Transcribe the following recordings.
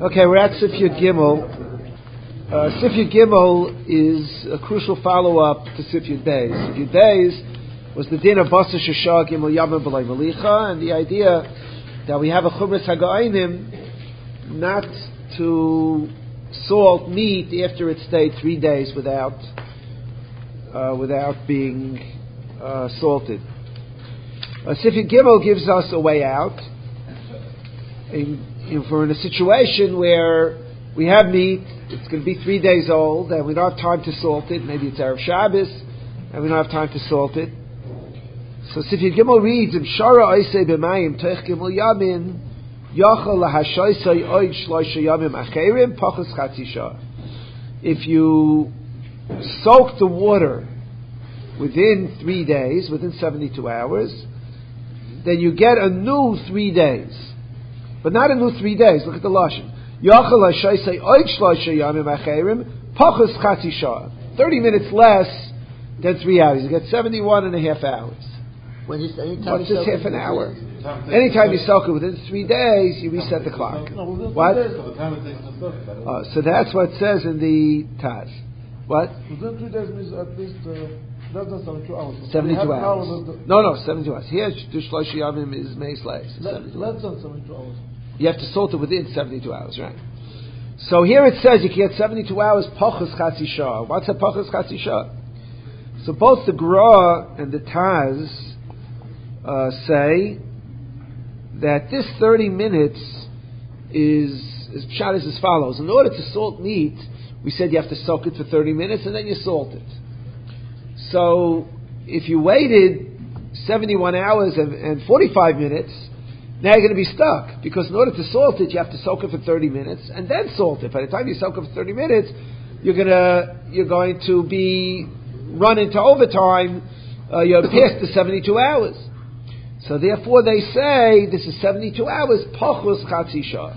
Okay, we're at Sifyud Gimel. Sifyud Gimel is a crucial follow-up to Sifyud Beis. Sifyud Beis was the din of Basa Shashah Gimel Yamim B'lai Malicha, and the idea that we have a Chumras Hagainim not to salt meat after it stayed 3 days without being salted. Sifyud Gimel gives us a way out. If we're in a situation where we have meat, it's going to be 3 days old, and we don't have time to salt it. Maybe it's Erev Shabbos, and we don't have time to salt it. So Sifyud Gimel reads, "Im shara oisei b'mayim toich gimel yamin, yachal lahashoisei oid shloisha yamim acherim pachas chatzi shah." If you soak the water within 3 days, within 72 hours, then you get a new 3 days. But not a new 3 days. Look at the lashon. Yachal hashaysei oid shloisha yamim acherim pachas chatzi shah. 30 minutes less than 3 hours. You get 71 and a half hours. What's this half an hour? Anytime you soak it within 3 days, you reset the clock. What? So that's what it says in the Taz. What? Within 3 days means at least less than 72 hours. 72 hours. No, 72 hours. Here, Shloisha Yamim is Meis Leis. Less than 72 hours. You have to salt it within 72 hours, right? So here it says you can get 72 hours Pachas Chatzi Shah. What's a Pachas Chatzi Shah? So both the Gra and the Taz say that this 30 minutes is pshat is as follows. In order to salt meat, we said you have to soak it for 30 minutes and then you salt it. So if you waited 71 hours and 45 minutes, now you're going to be stuck, because in order to salt it, you have to soak it for 30 minutes and then salt it. By the time you soak it for 30 minutes, you're going to be run into overtime. You're past the 72 hours. So therefore, they say this is 72 hours pachus chatzi shah.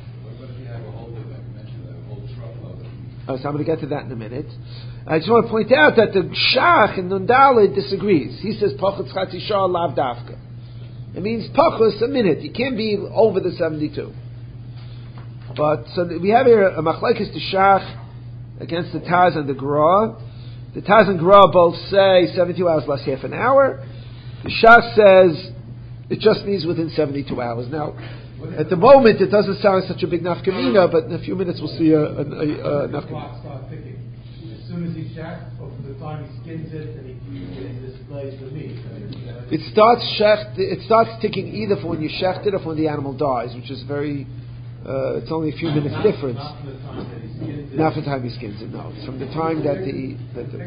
So I'm going to get to that in a minute. I just want to point out that the Shach in Nun Daled disagrees. He says pachus chatzi shah lav dafka. It means pachus a minute. You can't be over the 72. But so we have here a machlekes the Shach against the Taz and the Gra. The Taz and Gra both say 72 hours less half an hour. The Shach says it just means within 72 hours. Now, at the moment, it doesn't sound such a big nafkamina, but in a few minutes we'll see a nafkamina. As soon as he shacks, or from the time he skins it and he displays the meat. It starts ticking either for when you shecht it or for when the animal dies, which is very. It's only a few minutes difference. Not from the time he skins it. No, it's from the time that the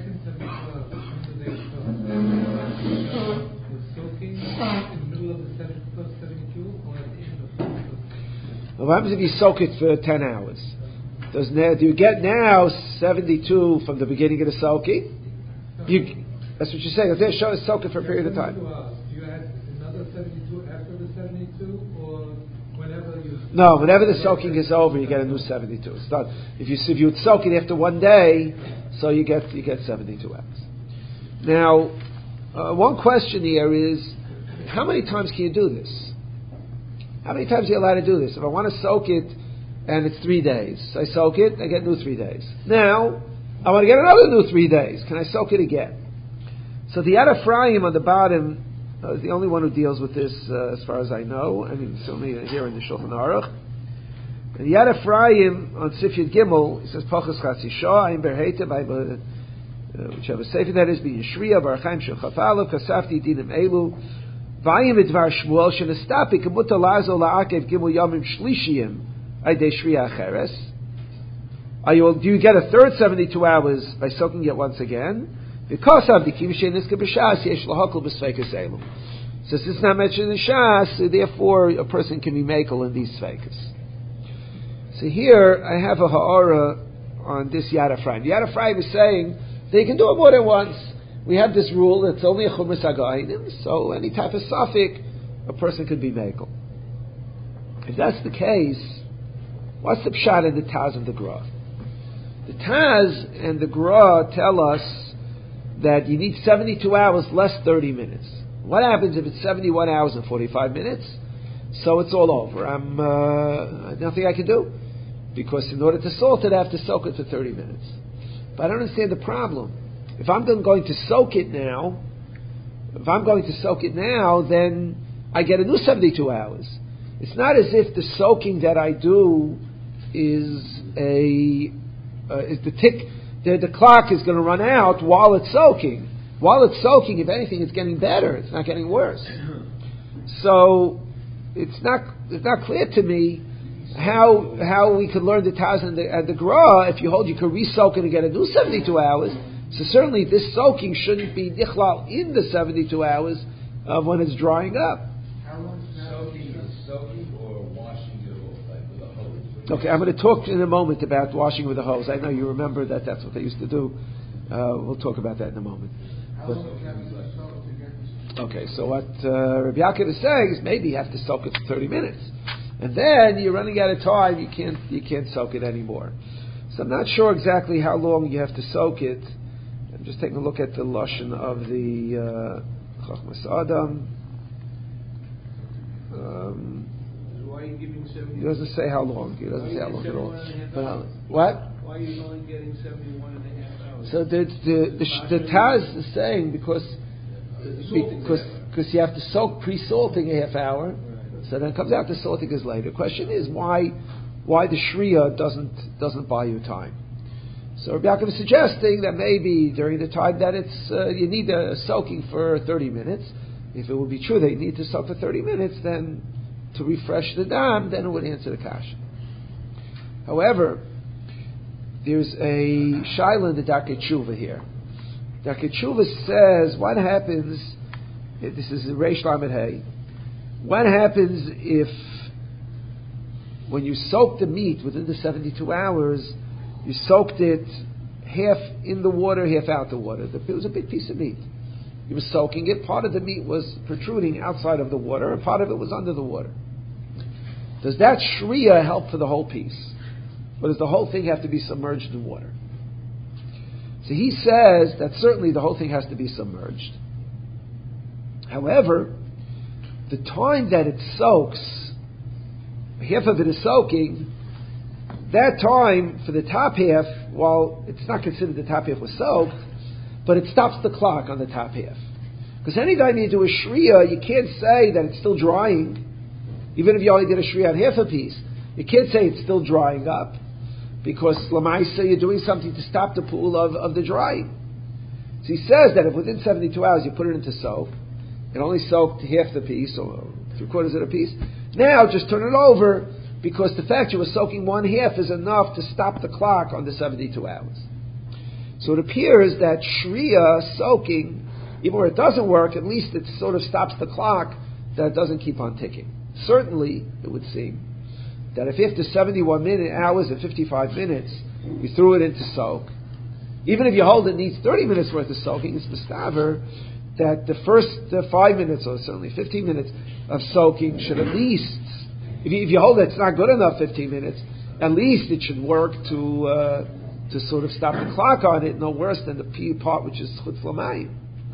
what happens if you soak it for 10 hours? Do you get now 72 from the beginning of the soaking? That's what you're saying. If they're showing soak it for a period of time. Do you add another 72 after the 72, or whenever you? No, whenever the soaking is over, you get a new 72. It's not, if you would soak it after 1 day, so you get 72 hours. Now, one question here is, how many times can you do this? How many times are you allowed to do this? If I want to soak it and it's 3 days, I soak it, I get new 3 days. Now, I want to get another new 3 days. Can I soak it again? So the Yad Ephraim on the bottom is the only one who deals with this, as far as I know. I mean, it's only here in the Shulchan Aruch. And the Yad Ephraim on Sifyud Gimel, he says, Pachas Chatzi Shah, Ein Berheita, whichever sefer that is, B'yin Shriya, Barachaim Shel Chafalo, Kasafti Dinim Elu, Vayim Edvar Shmuel, Shenestapi, Kemuta Lazo La'akev Gimel Yamim Shlishiyim, Aydei Shriya Acheres. Do you get a third 72 hours by soaking it once again? Because of the Kivishay Niska B'Shas, Yesh Lahakol B'Sfeikas Elu. Since it's not mentioned in Shas, therefore a person can be makel in these Sfeikas. So here I have a ha'ara on this Yad Ephraim. The Yad Ephraim is saying they can do it more than once. We have this rule that's only a Chumras Hagainim, so any type of suffix, a person could be makel. If that's the case, what's the pshat in the Taz and the Gra? The Taz and the Gra tell us that you need 72 hours less 30 minutes. What happens if it's 71 hours and 45 minutes? So it's all over. Nothing I can do. because in order to salt it, I have to soak it for 30 minutes. But I don't understand the problem. If I'm going to soak it now, then I get a new 72 hours. It's not as if the soaking that I do is the clock is going to run out while it's soaking. While it's soaking, if anything, it's getting better. It's not getting worse. So it's not clear to me how we could learn the Taz and the Gra if you hold you could re-soak it and get a new 72 hours. So certainly this soaking shouldn't be nichlal in the 72 hours of when it's drying up. How long soaking or washing it off, like with a hose? Okay, I'm going to talk in a moment about washing with a hose. I know you remember that's what they used to do. We'll talk about that in a moment. Okay, so what Rabbi Yaakov is saying is maybe you have to soak it for 30 minutes, and then you're running out of time. You can't soak it anymore. So I'm not sure exactly how long you have to soak it. I'm just taking a look at the lashon of the Chachmas Adam. Why are you giving 71? He doesn't say how long. He doesn't say how long at all. What? Why are you only getting 71 and a half hours? So the Taz is saying because you have to soak pre-salting a half hour, so then it comes out the salting is later. The question is why the Shriya doesn't buy you time. So Rabbi Yaakov is suggesting that maybe during the time that it's you need a soaking for 30 minutes. If it would be true that you need to soak for 30 minutes, then to refresh the dam, then it would answer the kasha. However, there's a shaila in the Darkei Tshuva here. Darkei Tshuva says, what happens, this is Reish Lamed Hey, what happens if, when you soak the meat within the 72 hours, you soaked it half in the water, half out the water. It was a big piece of meat. You were soaking it, part of the meat was protruding outside of the water, and part of it was under the water. Does that shriya help for the whole piece? Or does the whole thing have to be submerged in water? So he says that certainly the whole thing has to be submerged. However, the time that it soaks, half of it is soaking, that time for the top half, while it's not considered the top half was soaked, but it stops the clock on the top half. Because anytime you do a shriya, you can't say that it's still drying, even if you only did a shriya on half a piece. You can't say it's still drying up, because Lamaisa, you're doing something to stop the pool of the drying. So he says that if within 72 hours you put it into soak, it only soaked half the piece, or 3/4 of the piece, now just turn it over, because the fact you were soaking one half is enough to stop the clock on the 72 hours. So it appears that shriya, soaking, even where it doesn't work, at least it sort of stops the clock, that it doesn't keep on ticking. Certainly, it would seem that if after 71 hours and 55 minutes, you threw it into soak, even if you hold it needs 30 minutes worth of soaking, it's mistaver that the first 5 minutes, or certainly 15 minutes of soaking should at least, if you hold it, it's not good enough 15 minutes, at least it should work to sort of stop the clock on it, no worse than the P part, which is chutz l'mayim.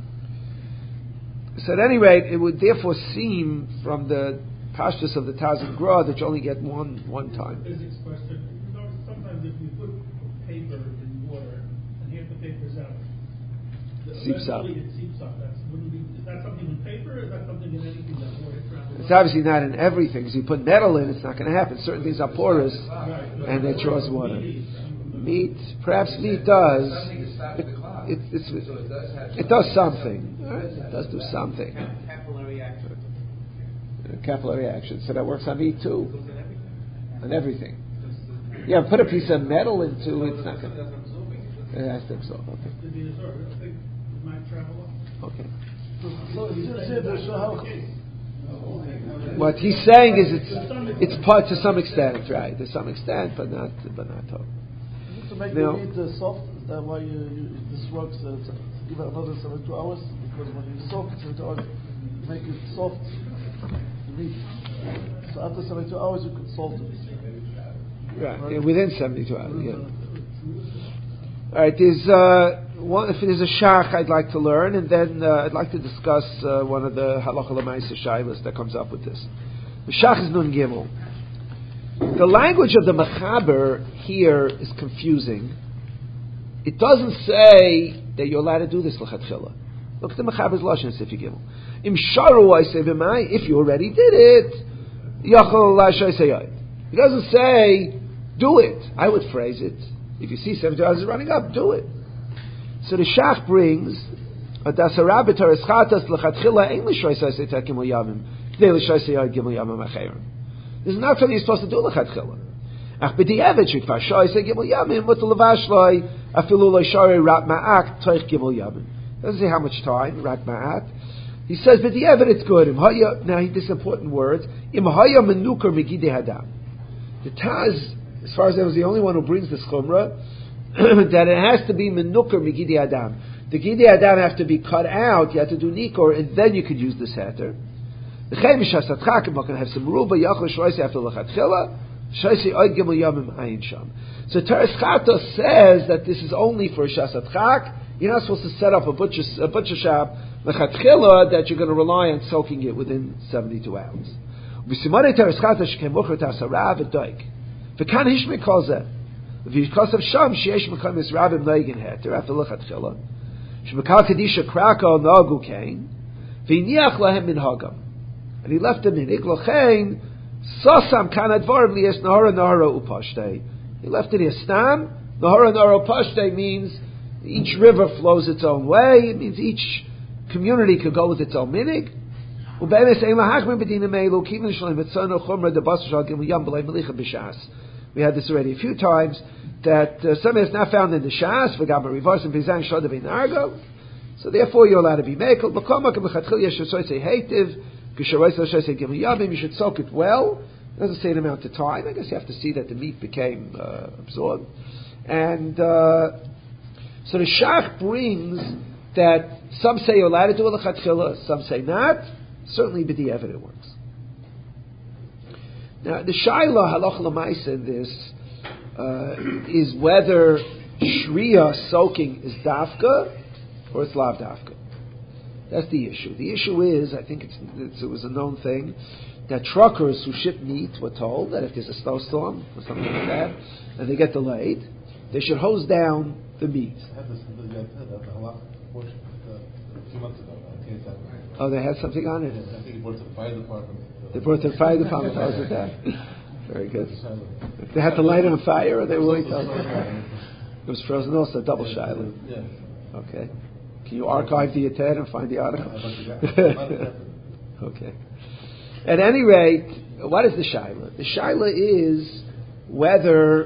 So at any rate, it would therefore seem from the pashtus of the Taz and Gra that you only get one time. Physics question. You know, sometimes if you put paper in water and half the paper's out, Seeps up. It seeps up. Is that something in paper, or is that something in anything that water travels? It's obviously not in everything. Because you put metal in, it's not going to happen. Certain things are porous, and it draws water. Meat, perhaps meat does. It does something. It does do something. Capillary action. Capillary action. So that works on meat too. On everything. Yeah, put a piece of metal into it, it's not going to. It has to absorb. Okay. Okay. What he's saying is it's part to some extent, right? To some extent, but not totally. To make the meat soft, is that why this works? Even another 72 hours, because when you soak it 72 hours, you make it soft, the meat. So after 72 hours, you can salt it. Right, yeah, within 72 hours. Yeah. All right, there's if there's a shach I'd like to learn, and then I'd like to discuss one of the halacha l'maisa shaylas that comes up with this. The shach is nun gimel. The language of the Mechaber here is confusing. It doesn't say that you're allowed to do this l'chatchila. Look at the Mechaber's lashon if you give him. Im sharu I say b'mai, if you already did it, yachol lashai sayayit. It doesn't say do it. I would phrase it. If you see 70 hours running up, do it. So the Shach brings a dasarabitar eschatas l'chatchila ein l'shoy say tekimul yavim. Today l'shoy sayayit gimul yavim achayim. This is not something you're supposed to do l'chatchila. Ach b'di'evet shikvar shoy say gimul yavim mutal levashloi afilu lo shari rat ma'ak toich gimul yavim. Doesn't say how much time, rat ma'at. He says, but the evidence it's good. Now, these important words. Im haya menukar megidei hadam. The Taz, as far as I was the only one who brings this chumrah, that it has to be menukar megidei hadam. The gidei hadam have to be cut out. You have to do nikor, and then you could use the setter. The chem shasatchak, I'm not going to have some ruba yachol shloisi after lachatchila. Shloisi oid gimel yamim ayin sham. So Teres Chata says that this is only for shasatchak. You're not supposed to set up a butcher shop lechatchila that you're going to rely on soaking it within 72 hours. V'simane Teres Chata shekem mucher tasarav v'doik. V'kan hishme kol zeh. V'yikosav sham sheyesh mekom yisravim noigin heter after lechatchila. Shemekal kedisha krako nagu kain. V'iniach lahem min hagam. And he left them in iglochein sosam kan advar v'lies nahara upashtei. He left it here stam. Nahara upashtei means each river flows its own way. It means each community could go with its own minig. We had this already a few times, that something that's not found in the Shas, so therefore you're allowed to be mekel. You should soak it well. It doesn't say an amount of time. I guess you have to see that the meat became absorbed. And so the Shach brings that some say you're allowed to do a lechatchila, some say not. Certainly, b'di'evet it works. Now, the Shaila halacha l'maisa in this is whether shriya soaking is dafka or it's lav dafka. That's the issue. The issue is, I think it was a known thing, that truckers who ship meat were told that if there's a snowstorm or something like that, and they get delayed, they should hose down the meat. I had this portion a few months ago. Oh, they had something on it? I think he brought it to the fire department. They brought it to the fire department. How was it that? Very good. If they had to light it on fire, or they were willing to? It was frozen also, double shiloh. Yeah. Okay. Can you archive the Yeter and find the article? Okay. At any rate, what is the shiloh? The shiloh is whether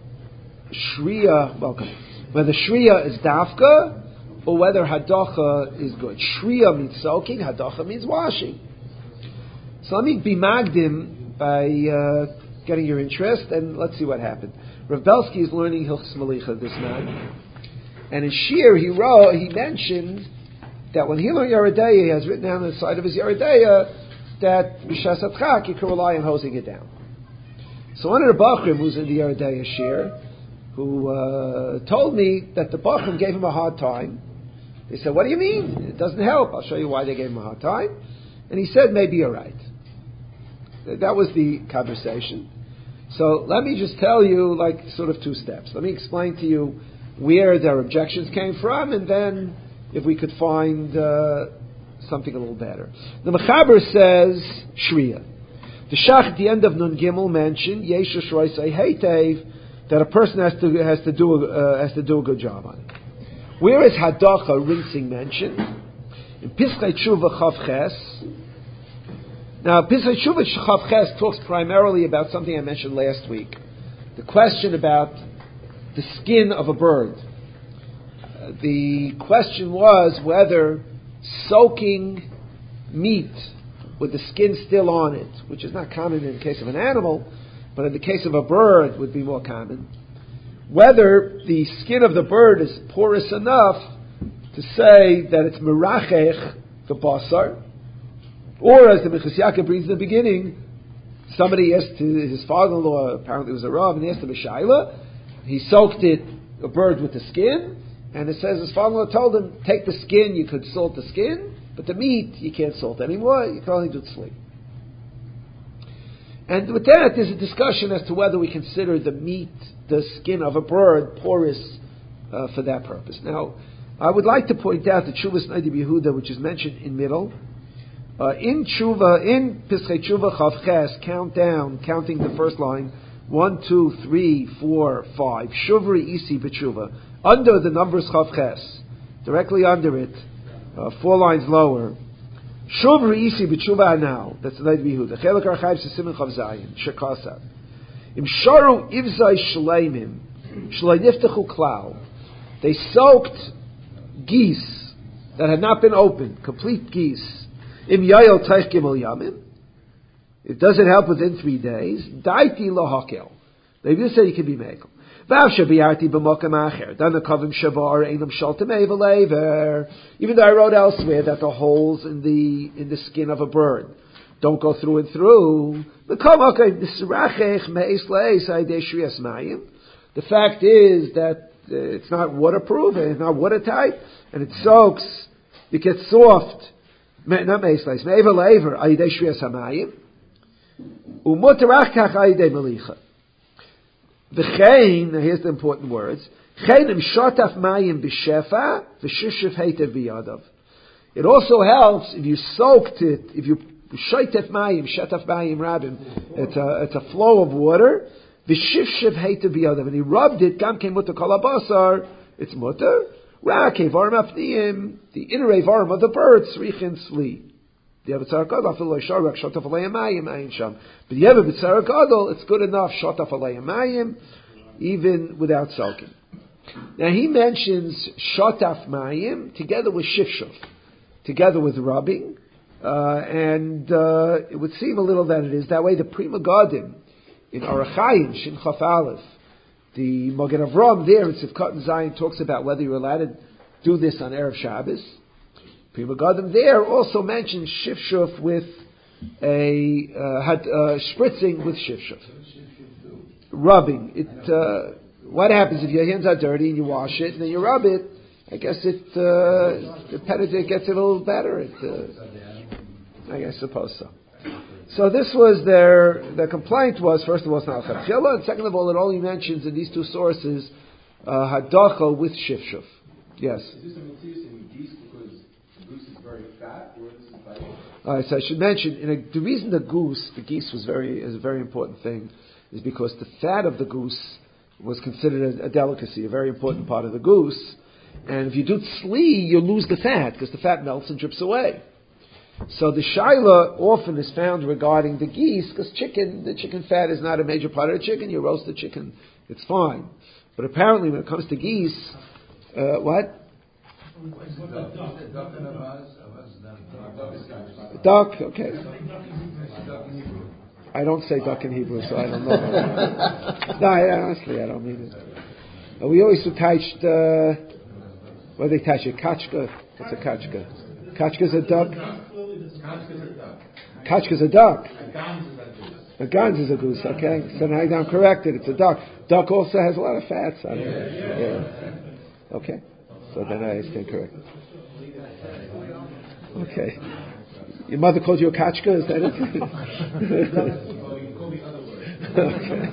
shriya, whether shriya is dafka, or whether hadacha is good. Shriya means soaking, hadacha means washing. So let me be magdim by getting your interest, and let's see what happened. Rav Belsky is learning Hilchos Melicha this night, and in Shir he mentioned that when he learned Yoreh De'ah, he has written down on the side of his Yoreh De'ah that b'shas atchak you can rely on hosing it down. So one of the Bachrim who's in the Yoreh De'ah Shir, who told me that the Bachrim gave him a hard time. They said, what do you mean? It doesn't help. I'll show you why they gave him a hard time. And he said, maybe you're right. That was the conversation. So let me just tell you, like, sort of two steps. Let me explain to you where their objections came from, and then if we could find something a little better. The Mechaber says, Shriya. The Shach at the end of Nun Gimel mentioned, Yeshu Shroisei Heitev, that a person has to do a good job on it. Where is hadacha, rinsing, mentioned? In Pischei Tshuva Chav Ches. Now, Pischei Tshuva Chav Ches talks primarily about something I mentioned last week. The question about the skin of a bird. The question was whether soaking meat with the skin still on it, which is not common in the case of an animal, but in the case of a bird would be more common, whether the skin of the bird is porous enough to say that it's merachech the basar, or as the Minchas Yaakov brings in the beginning, somebody asked his father-in-law, apparently it was a Rav, and he asked him a shaila. He soaked a bird with the skin, and it says his father-in-law told him, take the skin, you could salt the skin, but the meat you can't salt anymore, you can only do tzli. And with that, there's a discussion as to whether we consider the skin of a bird, porous for that purpose. Now, I would like to point out the Tshuvas Nadi Yehuda, which is mentioned in middle. In Pischei Tshuva Chav Ches, counting the first line, 1, 2, 3, 4, 5. Shuvri Isi B'Tshuva. Under the numbers Chav Ches, directly under it, 4 lines lower. Shuvri Isi B'Tshuva Anal. That's the Nadi Yehuda. Chelak Archayv Sisimon Chav Zayin. Shekasa. Im Sharu Ivzai Shleimim. Shlei Niftechu Klal. They soaked geese that had not been opened, complete geese. Im Yayel Teich Gimel Yamim. It doesn't help within 3 days. Daiti Lahakel. They do say you can be mekel. Even though I wrote elsewhere that the holes in the skin of a bird don't go through and through. The fact is that it's not waterproof and it's not watertight and it soaks. It gets soft. Not meisleis. Me'ever lever ayidei shrias hamayim. Umoterach kach ayidei melicha. V'chein, here's the important words. Chein im shotaf mayim b'shefa v'shishiv heitev biyadav. It also helps if you soaked it, if you shotaf mayim rabim, it's a flow of water. V'shivshiv heitev biyadav, and he rubbed it. Gam kein mutter kol habasar. It's mutter. Rak evarim apniyim, the inner evarim of the bird, srichin sli. The Avitzar Gadol, after Shotaf Alayim Mayim, Ayin Sham. But the Avitzar Gadol, it's good enough, Shotaf Alayim Mayim, even without soaking. Now he mentions Shotaf Mayim together with Shifshuf, together with rubbing, and it would seem a little that it is that way. The Prima Gadim, in Arachayim, Shin Chaf Aleph, the Magen Avram there in Sivkot and Zion talks about whether you're allowed to do this on Erev Shabbos. Prima Gadim there also mentions shifshuf with spritzing with shifshuf. Rubbing. What happens if your hands are dirty and you wash it and then you rub it? I guess the penitence gets a little better. I suppose so. So this was their complaint was, first of all, it's not Chachila, and second of all, it only mentions in these two sources, Hadacha with shifshuf. Yes? Is this a mitzvah in geese because the goose is very fat, or this is like... All right, so I should mention, the reason the geese is a very important thing, is because the fat of the goose was considered a delicacy, a very important part of the goose, and if you do tzli, you lose the fat, because the fat melts and drips away. So the shaila often is found regarding the geese, because the chicken fat is not a major part of the chicken. You roast the chicken, it's fine. But apparently when it comes to geese, what? Duck, okay. I don't say duck in Hebrew, so I don't know. No, honestly, I don't mean it. We always touched, what do they touch it? Kachka. What's a kachka? Kachka's a duck. Kachka's a duck. A gans is a goose, okay? So now I'm corrected, it's a duck. Duck also has a lot of fats on it. Yeah. Okay. So then I stand corrected. Okay. Your mother called you a kachka, is that it? Okay.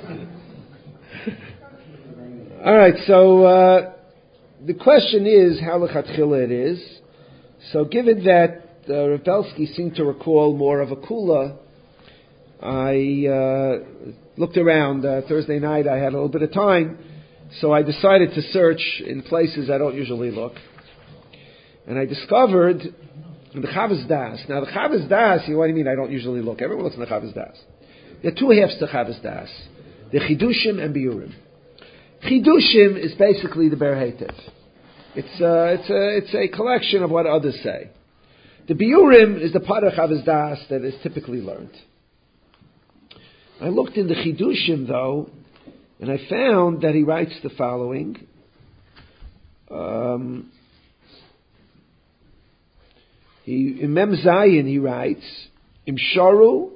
Alright, so the question is how lechatchila it is. So given that Rav Belsky seemed to recall more of a kula, I looked around Thursday night. I had a little bit of time, so I decided to search in places I don't usually look. And I discovered in the Chavas Das. Now the Chavas Das, what do you mean I don't usually look? Everyone looks in the Chavas Das. There are two halves to Chavas Das. The Chidushim and Biurim. Chidushim is basically the Ber Heitev. It's a collection of what others say. The Biurim is the part of Chavas Das that is typically learned. I looked in the Chidushim though, and I found that he writes the following. In Mem Zayin he writes, Im Sharu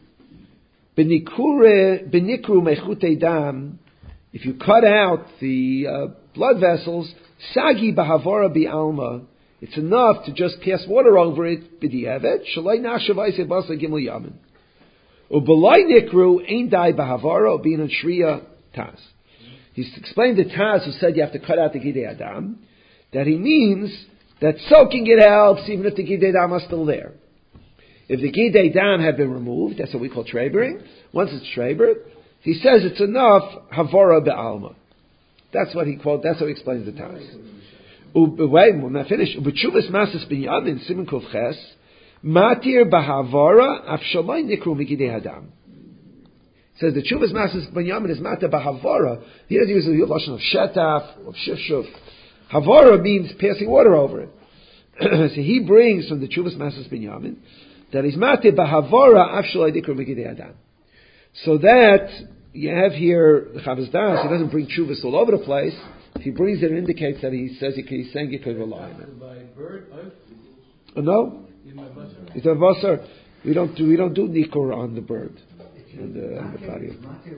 Benikru Mechutei Dam, if you cut out the blood vessels, Sagi Bahavora Bi'alma, it's enough to just pass water over it, B'di'evet, Shalai Nachshavai Sebasa Gimel Yamin. Ubelai nikru ein dai bahavara bin shriya taz. He's explained to Taz, who said you have to cut out the Gidei Adam, that he means that soaking it helps even if the Gidei Adam are still there. If the Gidei Adam had been removed, that's what we call trebering. Once it's trebered, he says it's enough havara be'alma. That's what he explains the Taz. Wait, we're not finished. B'tshuvas masas binyamin siman kuf ches matir bahavara afshalai nikru migidei Adam. Says the Chuvas Masas Binyamin is Mata Bahavara. He doesn't use the lashon of Shetaf, of Shifshuf. Havara means passing water over it. So he brings from the Chuvas Masas Binyamin that he's Mata Bahavara Afshalai Dikru Megidei Adam. So that you have here the Chavaz Das. He doesn't bring Chuvas all over the place. If he brings it, it indicates that he's saying you could rely on it. By bird, No, it's a Basar. We don't do Nikur on the bird. And the patio.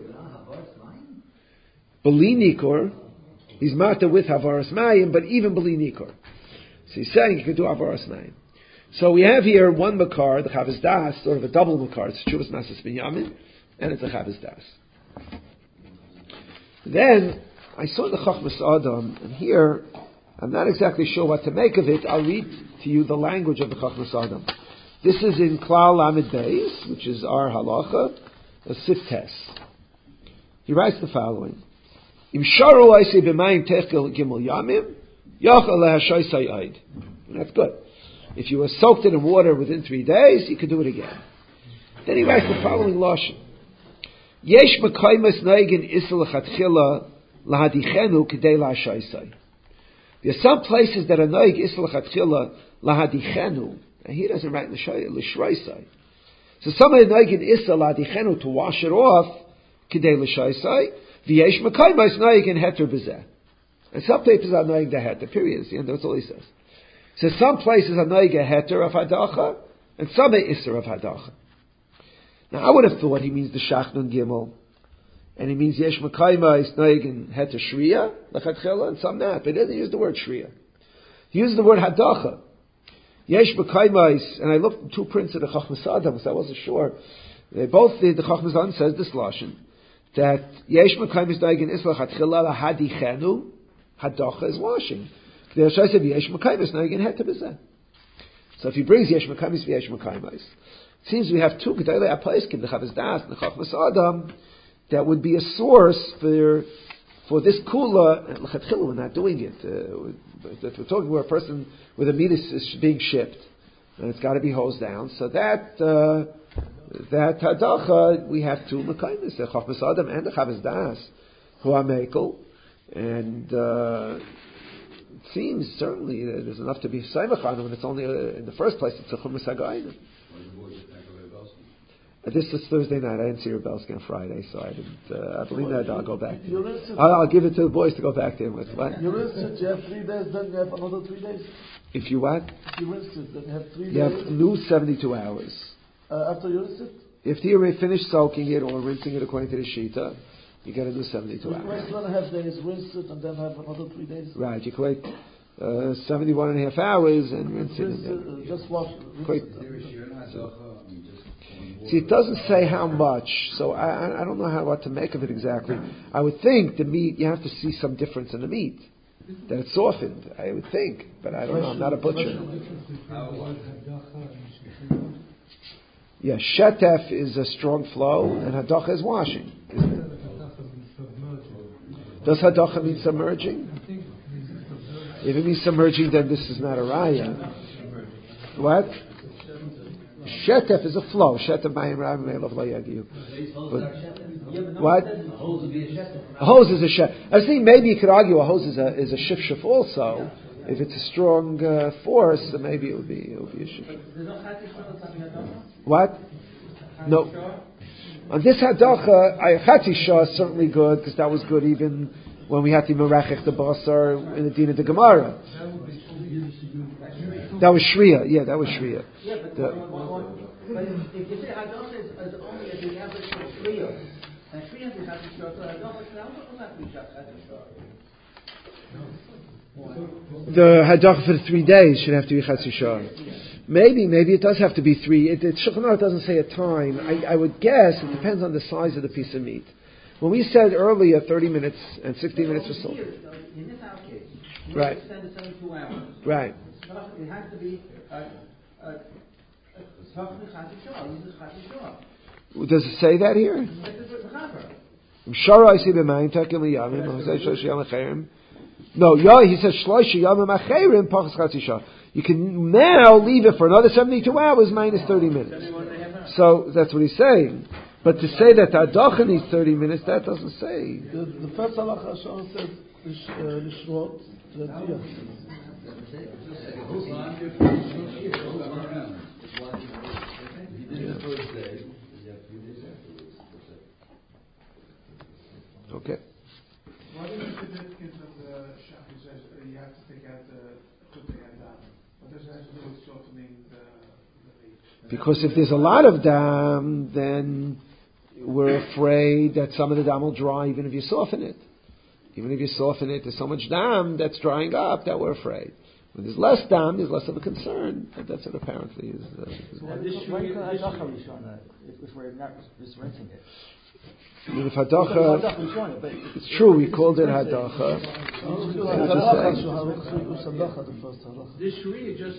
Beli Nikor, he's Mata with Havaras Mayim, but even Beli Nikor. So he's saying you can do Havaras Mayim. So we have here one Makar, the Chavaz Das, sort of a double Makar. It's Chuvas Masas Binyamin, and it's a Chavaz Das. Then, I saw the Chachmas Adam, and here, I'm not exactly sure what to make of it. I'll read to you the language of the Chachmas Adam. This is in Klal Lamed Beis, which is our halacha, a Siftes. He writes the following: Im sharu I say b'mayim techel gimel yamim, yachal lehashoisai oid. That's good. If you were soaked in water within 3 days, you could do it again. Then he writes the following lashon: Yesh mekaymes neigin isel lechatchila lahadichenu k'dei lahashoisai. There are some places that are neig isel lechatchila lahadichenu, and he doesn't write l'shroisai. So somebody noigin issa ladichenu to wash it off, kidei l'shaisai, v'yesh mekaymas noigin heter b'zeh. And some places are noig the heter, period. That's all he says. So some places are noig a heter of hadacha, and some a issa of hadacha. Now I would have thought he means the shachnun gimel, and he means yesh mekaymas noigin heter shriya, l'chatchela, and some not. But he doesn't use the word shriya. He uses the word hadacha. Yesh b'kaymais, and I looked at two prints of the Chachmas Adam, because I wasn't sure. They both the Chachmas Adam says this lashon that yesh b'kaymais daigin isla chatchila lahadichenu hadacha is washing. The Rosh said yesh b'kaymais daigin heter b'zeh. So if he brings yesh b'kaymais v'yesh b'kaymais, it seems we have two gedolei apaiskim, the Chavaz Das and the Chachmas Adam, that would be a source for this kula. And l'chatchila we're not doing it. That we're talking about a person with a meat is being shipped, and it's got to be hosed down. So that hadacha we have two mekaymis, the Chachmas Adam and the Chavaz Das, who are mekel, and it seems certainly that there's enough to be saimach on them, and it's only in the first place it's a chumas hagayim. This is Thursday night. I didn't see Rebelsky on Friday, so I didn't. I believe that I'll go back. I'll give it to the boys to go back to him with. What? You rinsed you have 3 days, then you have another 3 days. If you what? If you rinsed it, then you have 3 days. You have new 72 hours. After you rinse it? If you finish soaking it or rinsing it according to the shita, you get a new 72 hours. You wait 1.5 days, rinse it, and then have another 3 days. Right. You can wait 71.5 hours and rinse it. Just wash it. See, it doesn't say how much, so I don't know what to make of it exactly. I would think the meat, you have to see some difference in the meat, that it's softened, I would think, but I don't know, I'm not a butcher. Yeah, shetef is a strong flow, and hadacha is washing. Does hadacha mean submerging? If it means submerging, then this is not a raya. What? Shetef is a flow. Shetef mayim rabim elav lo yagiu. What? A hose is a shetef. I was thinking maybe you could argue a hose is a shifshuf also. If it's a strong force, then maybe it would be a shifshuf. What? No. On this hadacha, Chatzi Shah is certainly good because that was good even when we had to merachech the basar in the din of the Gemara. That was Shriya. Yeah, that was Shriya. Yeah, but if you say hadacha is only if you have it for Shriya, and Shriya is Chatzi Shah, so hadacha is not to be Chatzi Shah. The hadacha for the 3 days should have to be Chatzi Shah. Maybe it does have to be 3. Shulchan Aruch doesn't say a time. I would guess it depends on the size of the piece of meat. When we said earlier 30 minutes and 60 minutes for salt. In this case, you Right. extend it 72 hours. Right. It has to be Does it say that here? No, he says shloisha yamim acherim pachas chatzisha. You can now leave it for another 72 hours minus 30 minutes. So that's what he's saying. But to say that the hadacha needs 30 minutes, that doesn't say. The first halacha Sharon said lishrot l'tiyah. Okay. What is the significance of the shach who says you have to take out the chutei adam? What does that have to do with shortening the meat? Because if there's a lot of dam, then we're afraid that some of the dam will dry even if you soften it. Even if you soften it, there's so much dam that's drying up that we're afraid. When there's less dam, there's less of a concern. That's what apparently is. If we're not just rinsing it. I mean, if hadacha, it's true, we called it hadacha. This shriya just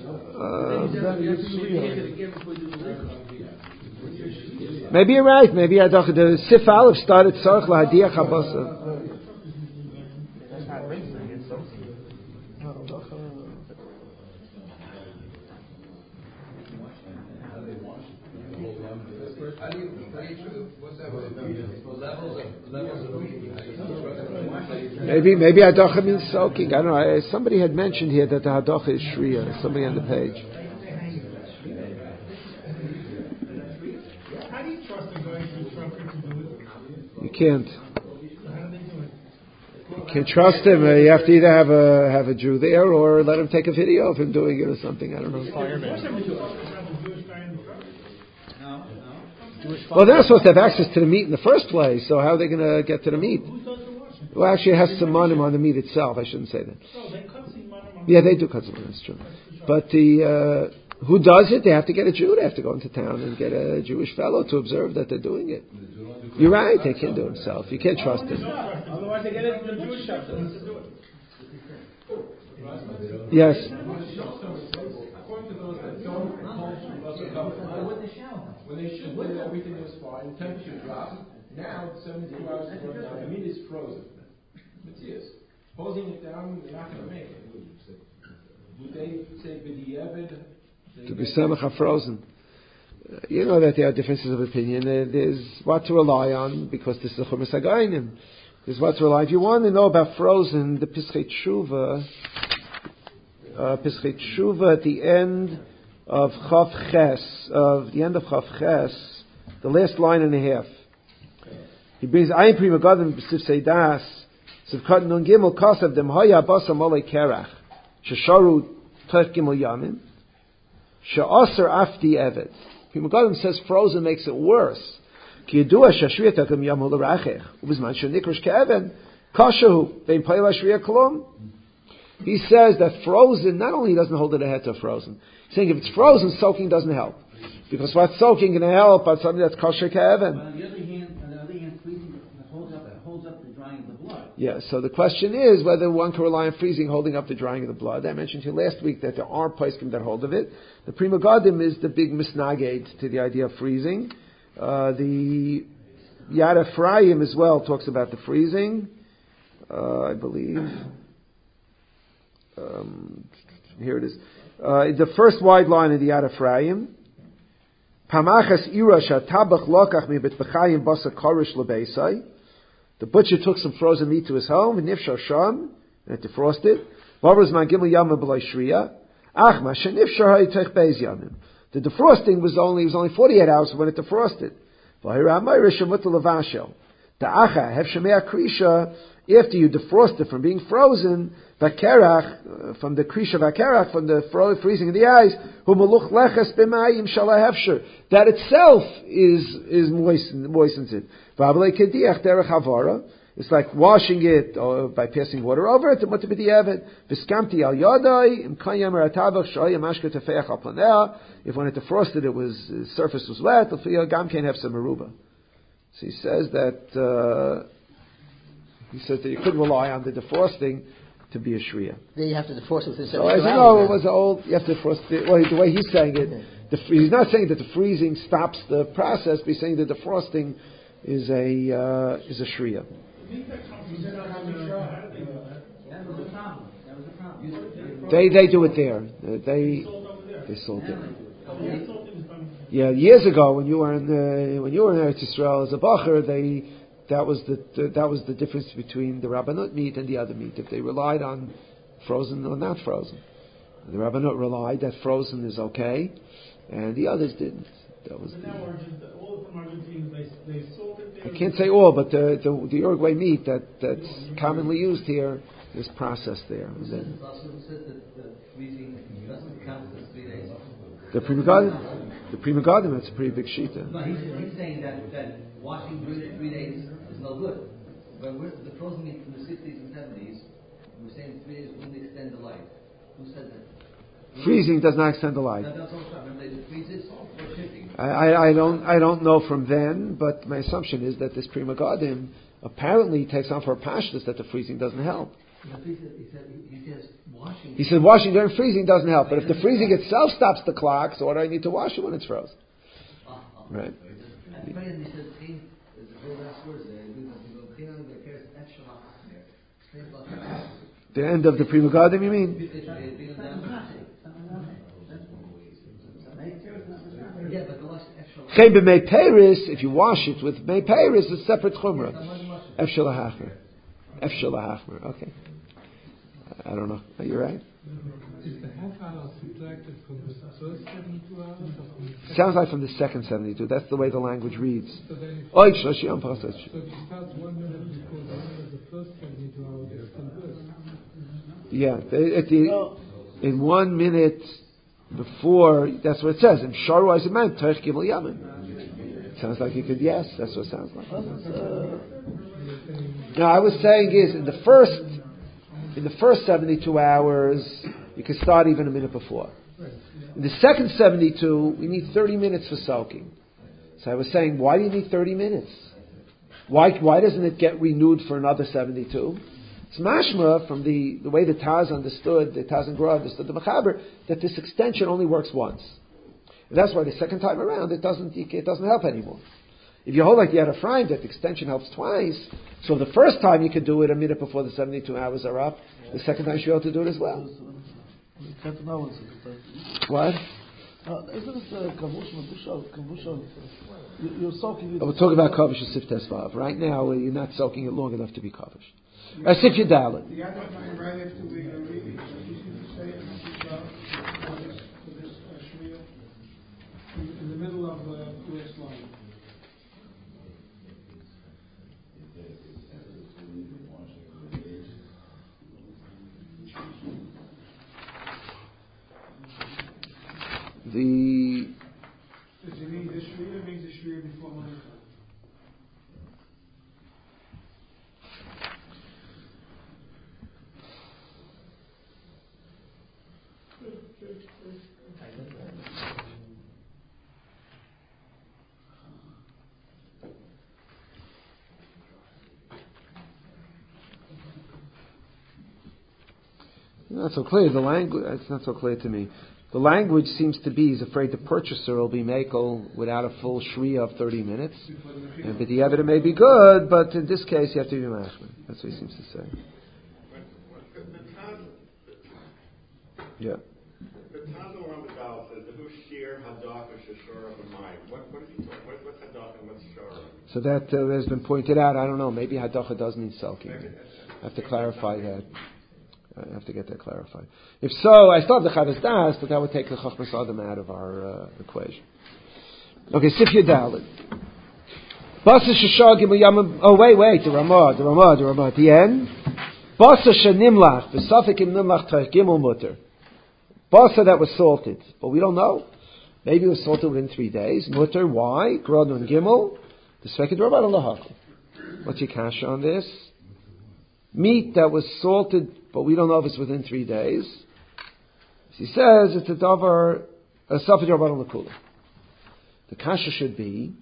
maybe you're right. Maybe hadacha. The Sif Aleph started tzarich lahadiach habasa. That's not rinsing, it's soaking. Maybe hadacha means soaking. I don't know. Somebody had mentioned here that the hadacha is shriya. Somebody on the page. How do you trust them going to the trucker to do it? You can't. How do they do it? You can't trust him. You have to either have a Jew there or let him take a video of him doing it or something. I don't know. Well, they're not supposed to have access to the meat in the first place, so how are they going to get to the meat? Well, actually, it has some monim on the meat itself. I shouldn't say that. Yeah, they do cut some monim, that's true. But who does it? They have to get a Jew. They have to go into town and get a Jewish fellow to observe that they're doing it. You're right, they can't do it himself. You can't trust him. Otherwise, they get it from the Jewish shop to do it. Yes. According to those that don't when they should do everything was fine, the temperature dropped. Now, 72 hours is going down. The meat is frozen. Matthias, posing it down, they're not going to make it. Would they say b'di'evid? To be samach frozen. You know that there are differences of opinion. There's what to rely on because this is a chumas hagayim. There's what to rely. If you want to know about frozen, the Pischei Tshuva at the end of Chav Ches, the last line and a half. He brings Ayin Pri Megadim B'Sif Seidas Sivkat Nun Gimel Kasav Dem Haya Basam Olei Kerach Shesharu Tech Gimel Yamim She'aser Afdi Evet. Pri Megadim says frozen makes it worse. Ki Yedua Shashriya Tekem Yamul Rachech Ubizman Shenikrush Ke'even Kashahu Vein Payla Shriya Kolom. He says that frozen not only doesn't hold it ahead to frozen. He's saying if it's frozen, soaking doesn't help. Because what's soaking can help on something that's kosher ke'even. On the other hand, freezing holds up the drying of the blood. Yeah, so the question is whether one can rely on freezing holding up the drying of the blood. I mentioned to you last week that there are poskim that hold of it. The Pri Megadim is the big misnagate to the idea of freezing. The Yad Ephraim as well talks about the freezing, I believe. Here it is. The first wide line in the Yad Ephraim. Pamachas ira shatabach lokach mi betbechayim basa korish lebeisai. The butcher took some frozen meat to his home and nifshar sham and defrosted. Vavros man gimel yamim b'lay shriya. Ach ma shenifshar haytech beis yamim. The defrosting was only 48 hours when it defrosted. V'hira amayre shemut levashel. Ta'acha hef shemei krisha. After you defrost it from being frozen, vakerach, from the krisha vakerach, from the freezing of the ice, hu meluch leches b'mayim shalahefsher. That itself is moistens it. V'ablei kediach derech havara, It's like washing it or by passing water over it. What to be the evet? Viskamti al yadai im kayam ratavach shoya mashka tefeach al planea. If when it defrosted, the surface was wet. The gam can't have some aruba. So he says that you could rely on the defrosting to be a shriya. Then you have to defrost it within 72 So I said, no, it was old. You have to defrost it. Well, the way he's saying it, he's not saying that the freezing stops the process, but he's saying that the defrosting is a shriya. They do it there. They sold it. Yeah, years ago when you were in Eretz Yisrael as a bacher, that was the difference between the Rabbanut meat and the other meat. If they relied on frozen or not frozen, the Rabbanut relied that frozen is okay, and the others didn't. That was. All from Argentina, they sold it there. I can't say all, but the Uruguay meat that's commonly used here is processed there. Who says that the freezing doesn't count as 3 days? The Prima Garden, that's a pretty big shita. No, he's saying that washing during 3 days is no good. But the frozen meat from the 60s and 70s, we're saying 3 days wouldn't extend the life. Who said that? Freezing does not extend the life. That's also remember they freeze it for shipping. I don't know from then, but my assumption is that this Prima Garden apparently takes on for a pashtus that the freezing doesn't help. He says washing. He said washing during freezing doesn't help, but if the freezing itself stops the clock, so what do I need to wash it when it's frozen? Right. The end of the Prima Garden, you mean? If you wash it with Mei Peiris, it's a separate chumrah. Efshel hachmer. Okay. I don't know. Are you right? Is the half hour subtracted from the first 72 hours? Sounds like from the second 72. That's the way the language reads. So then So if you start 1 minute before the end of the first 72 hours, it's still good. Yeah. In 1 minute before, that's what it says. In Sharu Aizimant, Terech Gimel Yamin. Sounds like you could, yes, that's what it sounds like. No, I was saying is, in the first 72 hours, you can start even a minute before. In the second 72, we need 30 minutes for soaking. So I was saying, why do you need 30 minutes? Why doesn't it get renewed for another 72? It's mashma from the way the Taz understood, the Taz and Gra understood the Mechaber, that this extension only works once. And that's why the second time around it doesn't help anymore. If you hold like the Yad Ephraim that the extension helps twice, so the first time you could do it a minute before the 72 hours are up, the second time you should be able to do it as well. What? Isn't it kavush? You're soaking it. We're talking about kavush sif tesvav. Right now, you're not soaking it long enough to be kavush. Sif yadalit. The other time, right after we are reading, you seem to say for this shriya in the middle of the last line. Does it mean the shriya means the shriya before Monica? Not so clear. The language, it's not so clear to me. The language seems to be, he's afraid the purchaser will be makel without a full shriya of 30 minutes. But the evidence may be good, but in this case you have to be mashman. That's what he seems to say. Yeah. The Taz around the Dal says the Hushir Hadaka Shashor of the mind. What's Hadaka and what's Shara? So that has been pointed out. I don't know. Maybe Hadacha does mean soaking. I have to clarify that. I have to get that clarified. If so, I still have the Chavas Das, but that would take the Chachmas Adam out of our equation. Okay, Sif Yudalid. Basa Shashar Gimel Yamim. Oh, wait. The Ramah. At the end. Basa Shanimlach. V'safik im Nimlach Tarech Gimel Mutter. Basa that was salted, but we don't know. Maybe it was salted within 3 days. Mutter. Why? Grod and Gimel. The second Ramah on the Hakol. What's your kasha on this? Meat that was salted, but we don't know if it's within 3 days. He says it's a davar, a safed rabbanon l'kula. The kasha should be.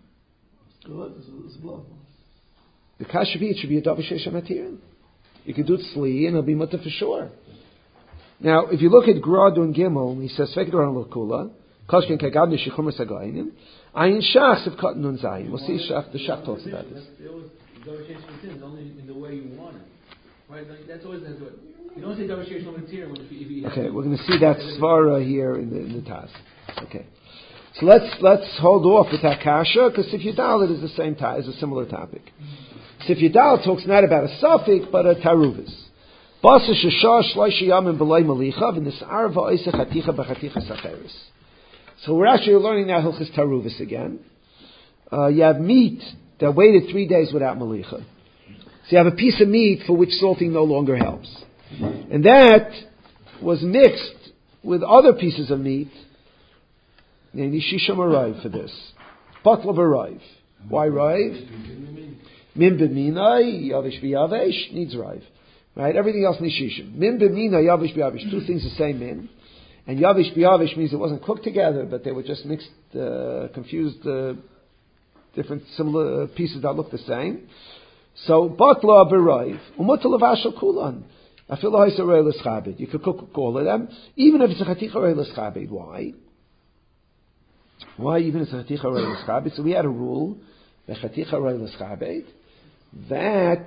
The kasha should be, it should be a davar sheish matirin. You could do it sli and it'll be mutter for sure. Now, if you look at Gradu and Gimel, he says safed rabbanon l'kula. Koshkin kagad nishichum esagayim. Ayin shach if cut nun zayin. We'll see the shach talks about this. Davar sheish matirin is only in the way you want it. Right? That's always that's what. You don't say davar sheish matirin if you. Okay, we're going to see that svara here in the Taz. Okay, so let's hold off with that kasha because Sif Yudalit is the same is a similar topic. Sif Yudalit talks not about a suffix but a taruvis. Basa sheshash shloisha yamim b'lay malicha v'nisar va'oisech haticha b'chaticha sacheris. So we're actually learning now Hilchis Taruvis again. You have meat that waited 3 days without malicha. So you have a piece of meat for which salting no longer helps. And that was mixed with other pieces of meat. And Yishisham arrived for this. Patla b'raiv. Why raiv? Mim b'minai, yavish b'yavish, needs raiv. Right? Everything else nishishim. Mim b'minai, yavish b'yavish. Two things the same min. And yavish b'yavish means it wasn't cooked together, but they were just mixed, confused, different similar pieces that look the same. So, batla b'raiv, umuta levashal kulan. Afil ha'isa rei l'schabed. You could cook all of them, even if it's a chaticha rei l'schabed. Why? Why even if it's a chaticha rei l'schabed? So we had a rule, the chaticha rei l'schabed, that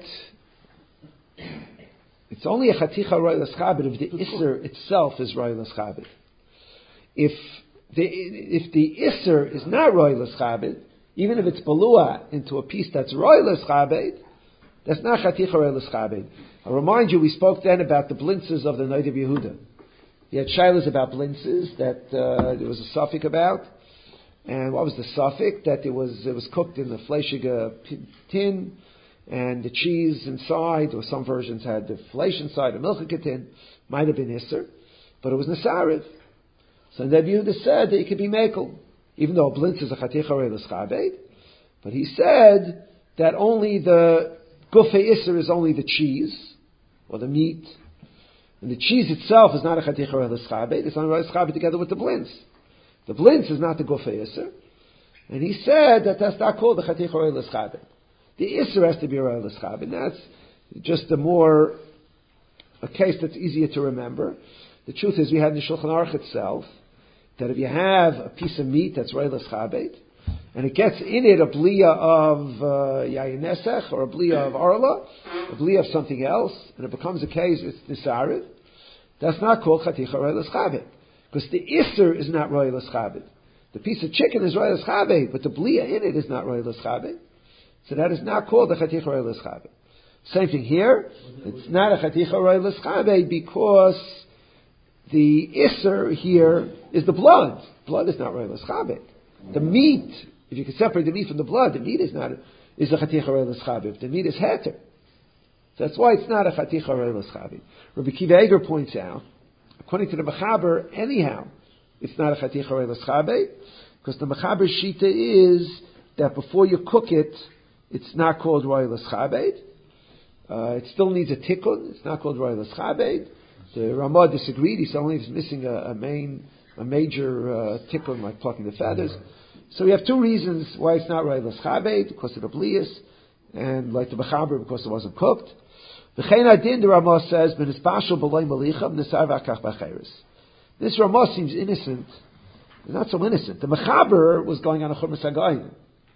it's only a chaticha rei l'schabed if the isser itself is rei l'schabed. If the isser is not rei l'schabed, even if it's balua into a piece that's rei l'schabed, that's not chaticha rei l'schabed. I'll remind you, we spoke then about the blintzes of the Noid of Yehuda. He had shilas about blintzes that there was a suffix about. And what was the suffix? That it was cooked in the fleshiga tin, and the cheese inside, or some versions had the flesh inside, the milchika tin, might have been isser, but it was nesariv. So Noid Yehuda said that it could be mekel, even though a blintz is a chaticha rei l'schabed. But he said that only the gufei isser is only the cheese, or the meat. And the cheese itself is not a chaticha rei l'schabed, it's not rei l'schabed together with the blintz. The blintz is not the gufei isser. And he said that that's not called the chaticha rei l'schabed. The isser has to be rei l'schabed. That's just a case that's easier to remember. The truth is, we had in the Shulchan Aruch itself, that if you have a piece of meat that's rei l'schabed, and it gets in it a bliya of yayin nesech, or a bliya of arla, a bliya of something else, and it becomes a case, it's nisariv, that's not called chaticha rei l'schabed. Because the isser is not rei l'schabed. The piece of chicken is rei l'schabed, but the bliya in it is not rei l'schabed. So that is not called a chaticha rei l'schabed. Same thing here. It's not a chaticha rei l'schabed because the isser here is the blood. Blood is not rei l'schabed. The meat, if you can separate the meat from the blood, the meat is a chaticha rei l'schabed. The meat is heter. So that's why it's not a chaticha rei l'schabed. Rabbi Kiva Eger points out, according to the Mechaber, anyhow, it's not a chaticha rei l'schabed, because the Mechaber shita is that before you cook it, it's not called rei l'schabed. It still needs a tikkun. It's not called rei l'schabed. The Ramah disagreed. He said only if it's missing a major tikkun, like plucking the feathers. So we have two reasons why it's not rei l'schabed, because of the blias, and like the Mechaber, because it wasn't cooked. V'chein adin, the Ramah says, b'nispashal b'loy malicha b'nisar v'akach b'acheres. This Ramah seems innocent. Not so innocent. The Mechaber was going on a chumras hagayim.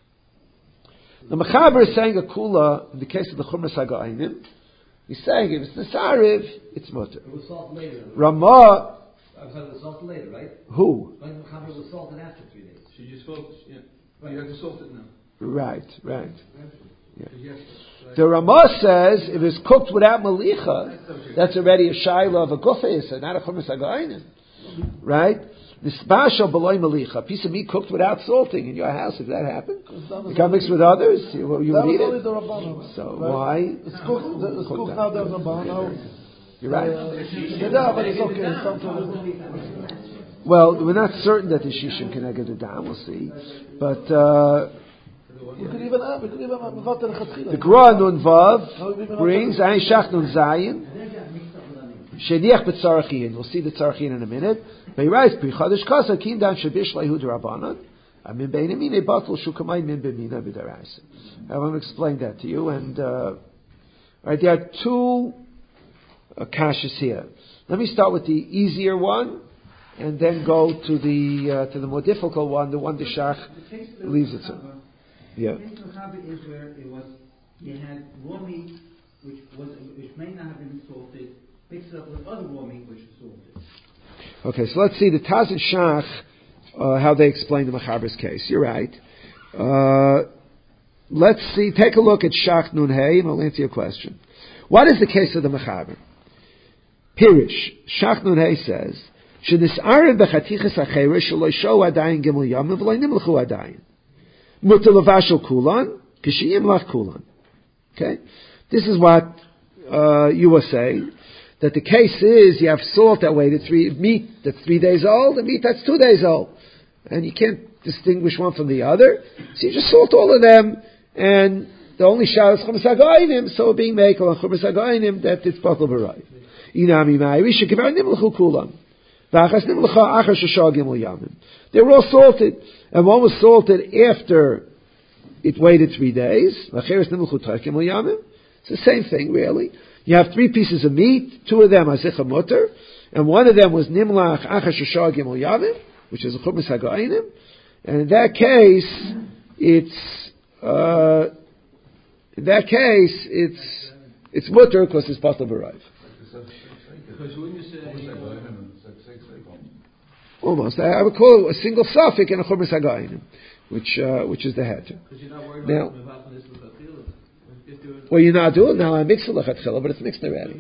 The Mechaber is saying a kula in the case of the chumras hagayim. He's saying if it's nisariv, it's mutter. It was salt later. Ramah. I'm sorry, it was salted later, right? Who? When the Mechaber was salted after 3 days. So you just focus, yeah. Right. You have to salt it now. Right. Yeah. Yes. The Ramah says if it's cooked without malicha, that's already a shaila of a gufei, not a chumras hagayim. Right? Nispashal b'loy malicha, a piece of meat cooked without salting in your house, if that happened, it got mixed with others, you would eat it. So why? It's cooked now, there's a now. You're right. Yeah, but it's okay. Well, we're not certain that the shishim can get the dam, we'll see. But We could even have Mevatel Chatchila. The Gra Nun Vav brings Ein Shach Nun Zayin. Sheniach b'tzarachin. We'll see the tzarachin in a minute. Beirais pri chadash kasa kindan shabish lehu d'Rabbanan. Amin beinamine batul shukamay min b'mina b'daraisa. I want to explain that to you. And right, there are two kashas here. Let me start with the easier one, and then go to the more difficult one, the one the Shach leaves it to. Yeah. The case of Chabad is where it was, you had raw meat which may not have been salted, mixed it up with other raw meat which was salted. Okay, so let's see the Taz and Shach, how they explain the Mechaber's case. You're right. Let's see, take a look at Shach Nun Hey, and I'll answer your question. What is the case of the Mechaber? Pirish, Shach Nun Hey says, Sh'nis'arev b'chatichas ha'cheresh sh'lo show adayin gimel yamim v'lo nimlchu adayin. Mutter levashel kulan, k'shiyim lach kulan. Okay? This is what you were saying. That the case is, you have salt that waited meat that's 3 days old, and meat that's 2 days old. And you can't distinguish one from the other. So you just salt all of them, and the only shah is chumas hagainim, so being mekel on chumas hagainim, that it's batal b'rayv. Inami ma'iri, shekivar nimlchu kulan. V'achas nimlcha achar sheshah gimel yamim. They were all salted. And one was salted after it waited 3 days. V'acheres nimlchu tach gimel yamim. It's the same thing, really. You have 3 pieces of meat, 2 of them are zicha mutter, and 1 of them was nimlach achar sheshah gimel yamim, which is a chumas hagainim. And in that case, it's mutter because it's batal b'rayv. Almost. I would call it a single suffix and a chumas hagainim, which is the heter. Now, well, you're not doing now. I mix it lechatchila, but it's mixed already.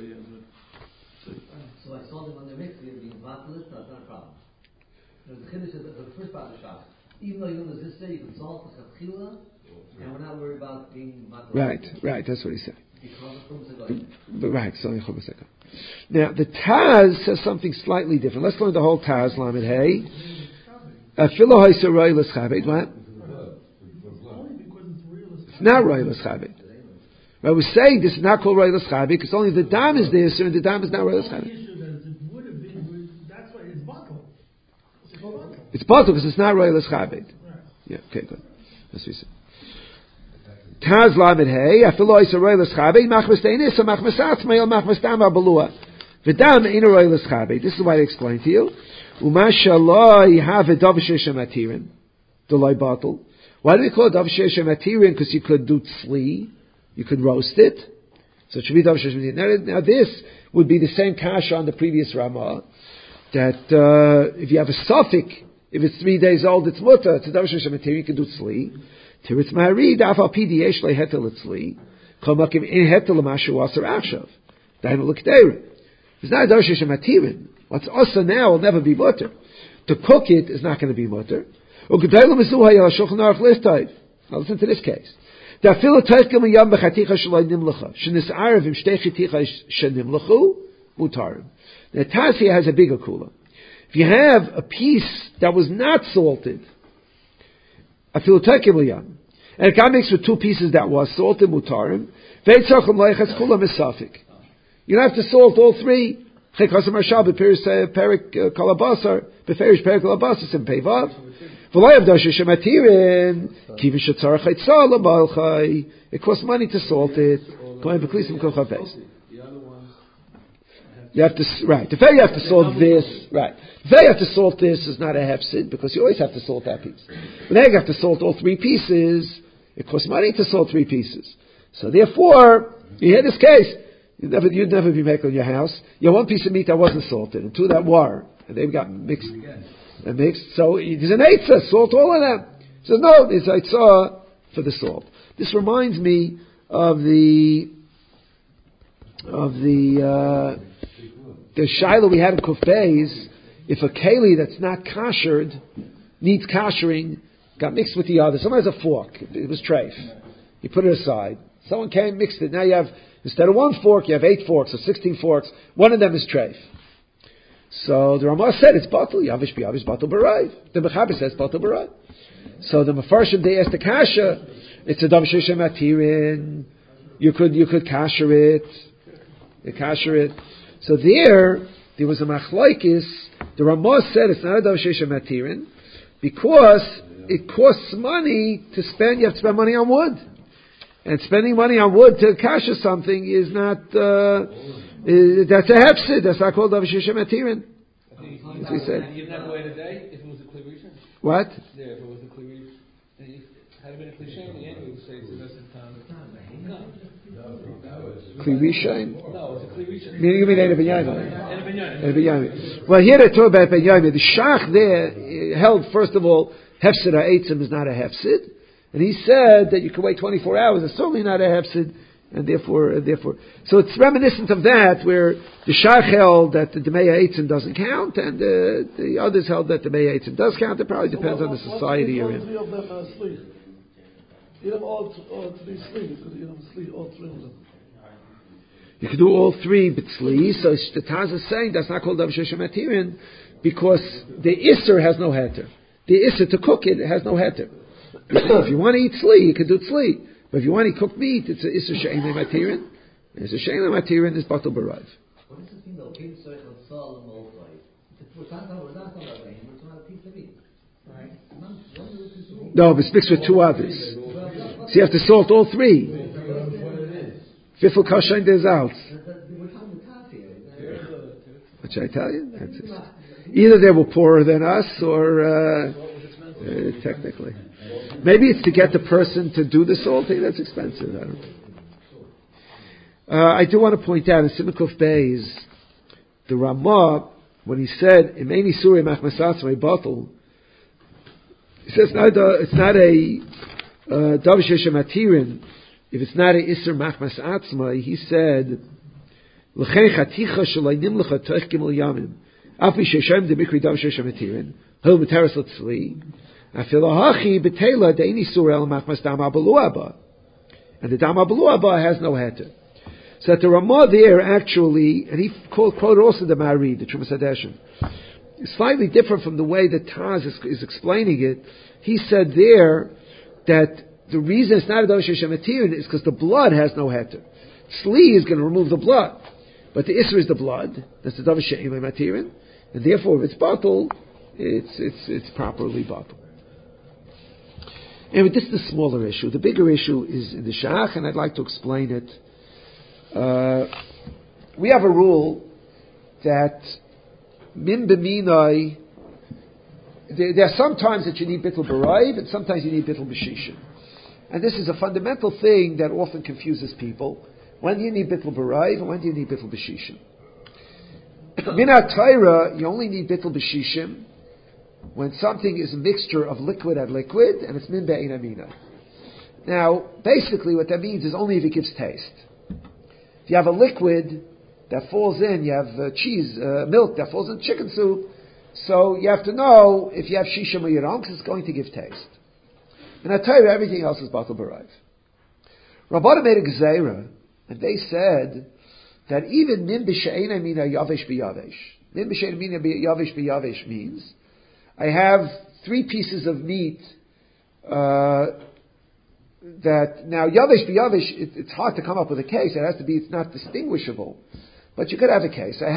So I saw them on the mix. Being vatalist, that's not a problem. The chiddush is the first part of the shach. Even though you know this say you can solve the lechatchila, and we're not worried about being vatalist. Right. That's what he said. But right, so now the Taz says something slightly different. Let's learn the whole Taz. Lamed Hey. Afilo ha'isa roilas chabed. What? It's not roilas chabed. Right, we're saying this is not called roilas chabed because only the dam is there, so the dam is not roilas chabed. That's why it's bottle. It's bottle because it's not roilas chabed. Yeah. Okay. Good. That's what we say. Taz lamed hey, afilo is a roilas chabe, machmas teinis, or machmas atzmei, or machmas dam abelua. V'dam in a roilas chabe. This is what I explained to you. Umashallah, you have a davishesh matirin, the loy bottle. Why do we call it davishesh matirin? Because you could do tzli, you could roast it. So it should be davishesh matirin. Now this would be the same kasha on the previous Ramah, that if you have a suffix, if it's 3 days old, it's mutter, it's a davishesh matirin, you can do tzli. Tiritz Ma'ari, Dafal Pidi Yesh Le Hetel Etzli, Chomakim In Hetel L'Mashu Aser Achshav. Dainu L'Kterim. It's not a Darshish Matirin. What's Asa now will never be mutter. To cook it is not going to be mutter. U'G'dayla Mizuha Yal Shulchan Aruch Listayv. Now listen to this case. Da'afilu Teichkel Miyam B'Chaticha Shalai Nimlecha. Shenis Arav Im Shtei Chaticha Shenimlechu, Mutarim. Now Taz here has a bigger kula. If you have a piece that was not salted, and it got mixed with 2 pieces that was salted mutarim. You don't have to salt all 3. It costs money to salt it. You have to, right. The fact you have to salt this, right. The fact you have to salt this is not a hefsid, because you always have to salt that piece. But now you have to salt all 3 pieces. It costs money to salt 3 pieces. So therefore, you hear this case, you'd never be making your house. You have 1 piece of meat that wasn't salted, and 2 that were, and they've got mixed. So there's an eitzah, salt all of them. He says, no, there's eitzah for the salt. This reminds me of the shiloh we had in Kufbeis, if a keli that's not kashered, needs kashering, got mixed with the other. Someone has a fork. It was treif. You put it aside. Someone came, mixed it. Now you have, instead of 1 fork, you have 8 forks or 16 forks. 1 of them is treif. So the Ramah said it's batal. Yavish biyavish batal b'rayv. The Mechaber says batal b'rayv. So the Mefarshim, they asked the kasha, it's a davar she'ein matirin. You could kasher it. You kasher it. So there was a machlokes. The Ramah said it's not a davar she'ein matirin because it costs money to spend. You have to spend money on wood, and spending money on wood to kasher something is not. That's a hefsid. That's not called davar she'ein matirin. As we said. You have to wait a day if it was a klirisha. What? Yeah, if it was a klirisha. Had it been a klirisha, in the end we would say it's the best of time. Klirisha? No, it's a klirisha. You mean Eina Binyamin? Well, here they talk about Binyamin. The Shach there held, first of all, Hefsid HaEitzim is not a Hefsid. And he said that you can wait 24 hours. It's certainly not a Hefsid. And therefore, so it's reminiscent of that, where the Shach held that the Demei HaEitzim doesn't count, and the others held that the Demei HaEitzim does count. It probably depends on the society you're in. All three of them are sleep. You have all three sleep, because you have sleep all three of them. You can do all three b'tzli. So the Taz is saying that's not called davar she'ein matirin because the isser has no heter. The isser to cook it has no heter. If you want to eat tzli, you can do tzli. But if you want to cook meat, it's an isser she'ein matirin. Isser she'ein matirin is batul b'raiv. What is the thing though? King circle of Saul and Molfai. We're not talking about him. We're talking about a piece of meat. Right? No, but it's mixed with two others. So you have to salt all three. Fifel kashain des out. What should I tell you? That's it. Either they were poorer than us, or technically, maybe it's to get the person to do the salting. That's expensive. I don't know. I do want to point out in Simukov Beis, the Ramah, when he said "Imeni Surei Machmasatz my bottle," he says it's not a davar she'ein matirin. If it's not a Isser Machmas Atzmai, he said, L'chein chaticha shalai nimlecha toich gimel yamim, afi she'shem de mikri davar she'ein matirin, hil b'teres l'tzli, afil hachi b'teila de'ini surah el Machmas dam abaluaba. And the dam abaluaba has no heter. So that the Ramah there actually, and he quoted also the Mari, the Trumas Hadeshim, slightly different from the way that Taz is explaining it. He said there that the reason it's not a davar she'ein matirin is because the blood has no heter. Tzli is going to remove the blood, but the isser is the blood. That's the davar she'ein matirin, and therefore, if it's bottled, it's properly bottled. Anyway, this is the smaller issue. The bigger issue is in the Shach, and I'd like to explain it. We have a rule that min b'minai. There are some times that you need bittul b'raiv, and sometimes you need bittul b'shishim. And this is a fundamental thing that often confuses people. When do you need bittul b'raiv, and when do you need bittul b'shishim? Min ha'Torah, you only need bittul b'shishim when something is a mixture of liquid and liquid, and it's min be'ein amina. Now, basically what that means is only if it gives taste. If you have a liquid that falls in, you have milk that falls in chicken soup, so you have to know if you have shishim or you don't, because it's going to give taste. And I tell you, everything else is batul b'raiv. Rabbanan made a gezeira, and they said that even min b'she'ein amina yavesh b'yavesh. Min b'she'ein amina yavesh b'yavesh means I have 3 pieces of meat that now yavesh b'yavesh. It's hard to come up with a case. It has to be. It's not distinguishable, but you could have a case. I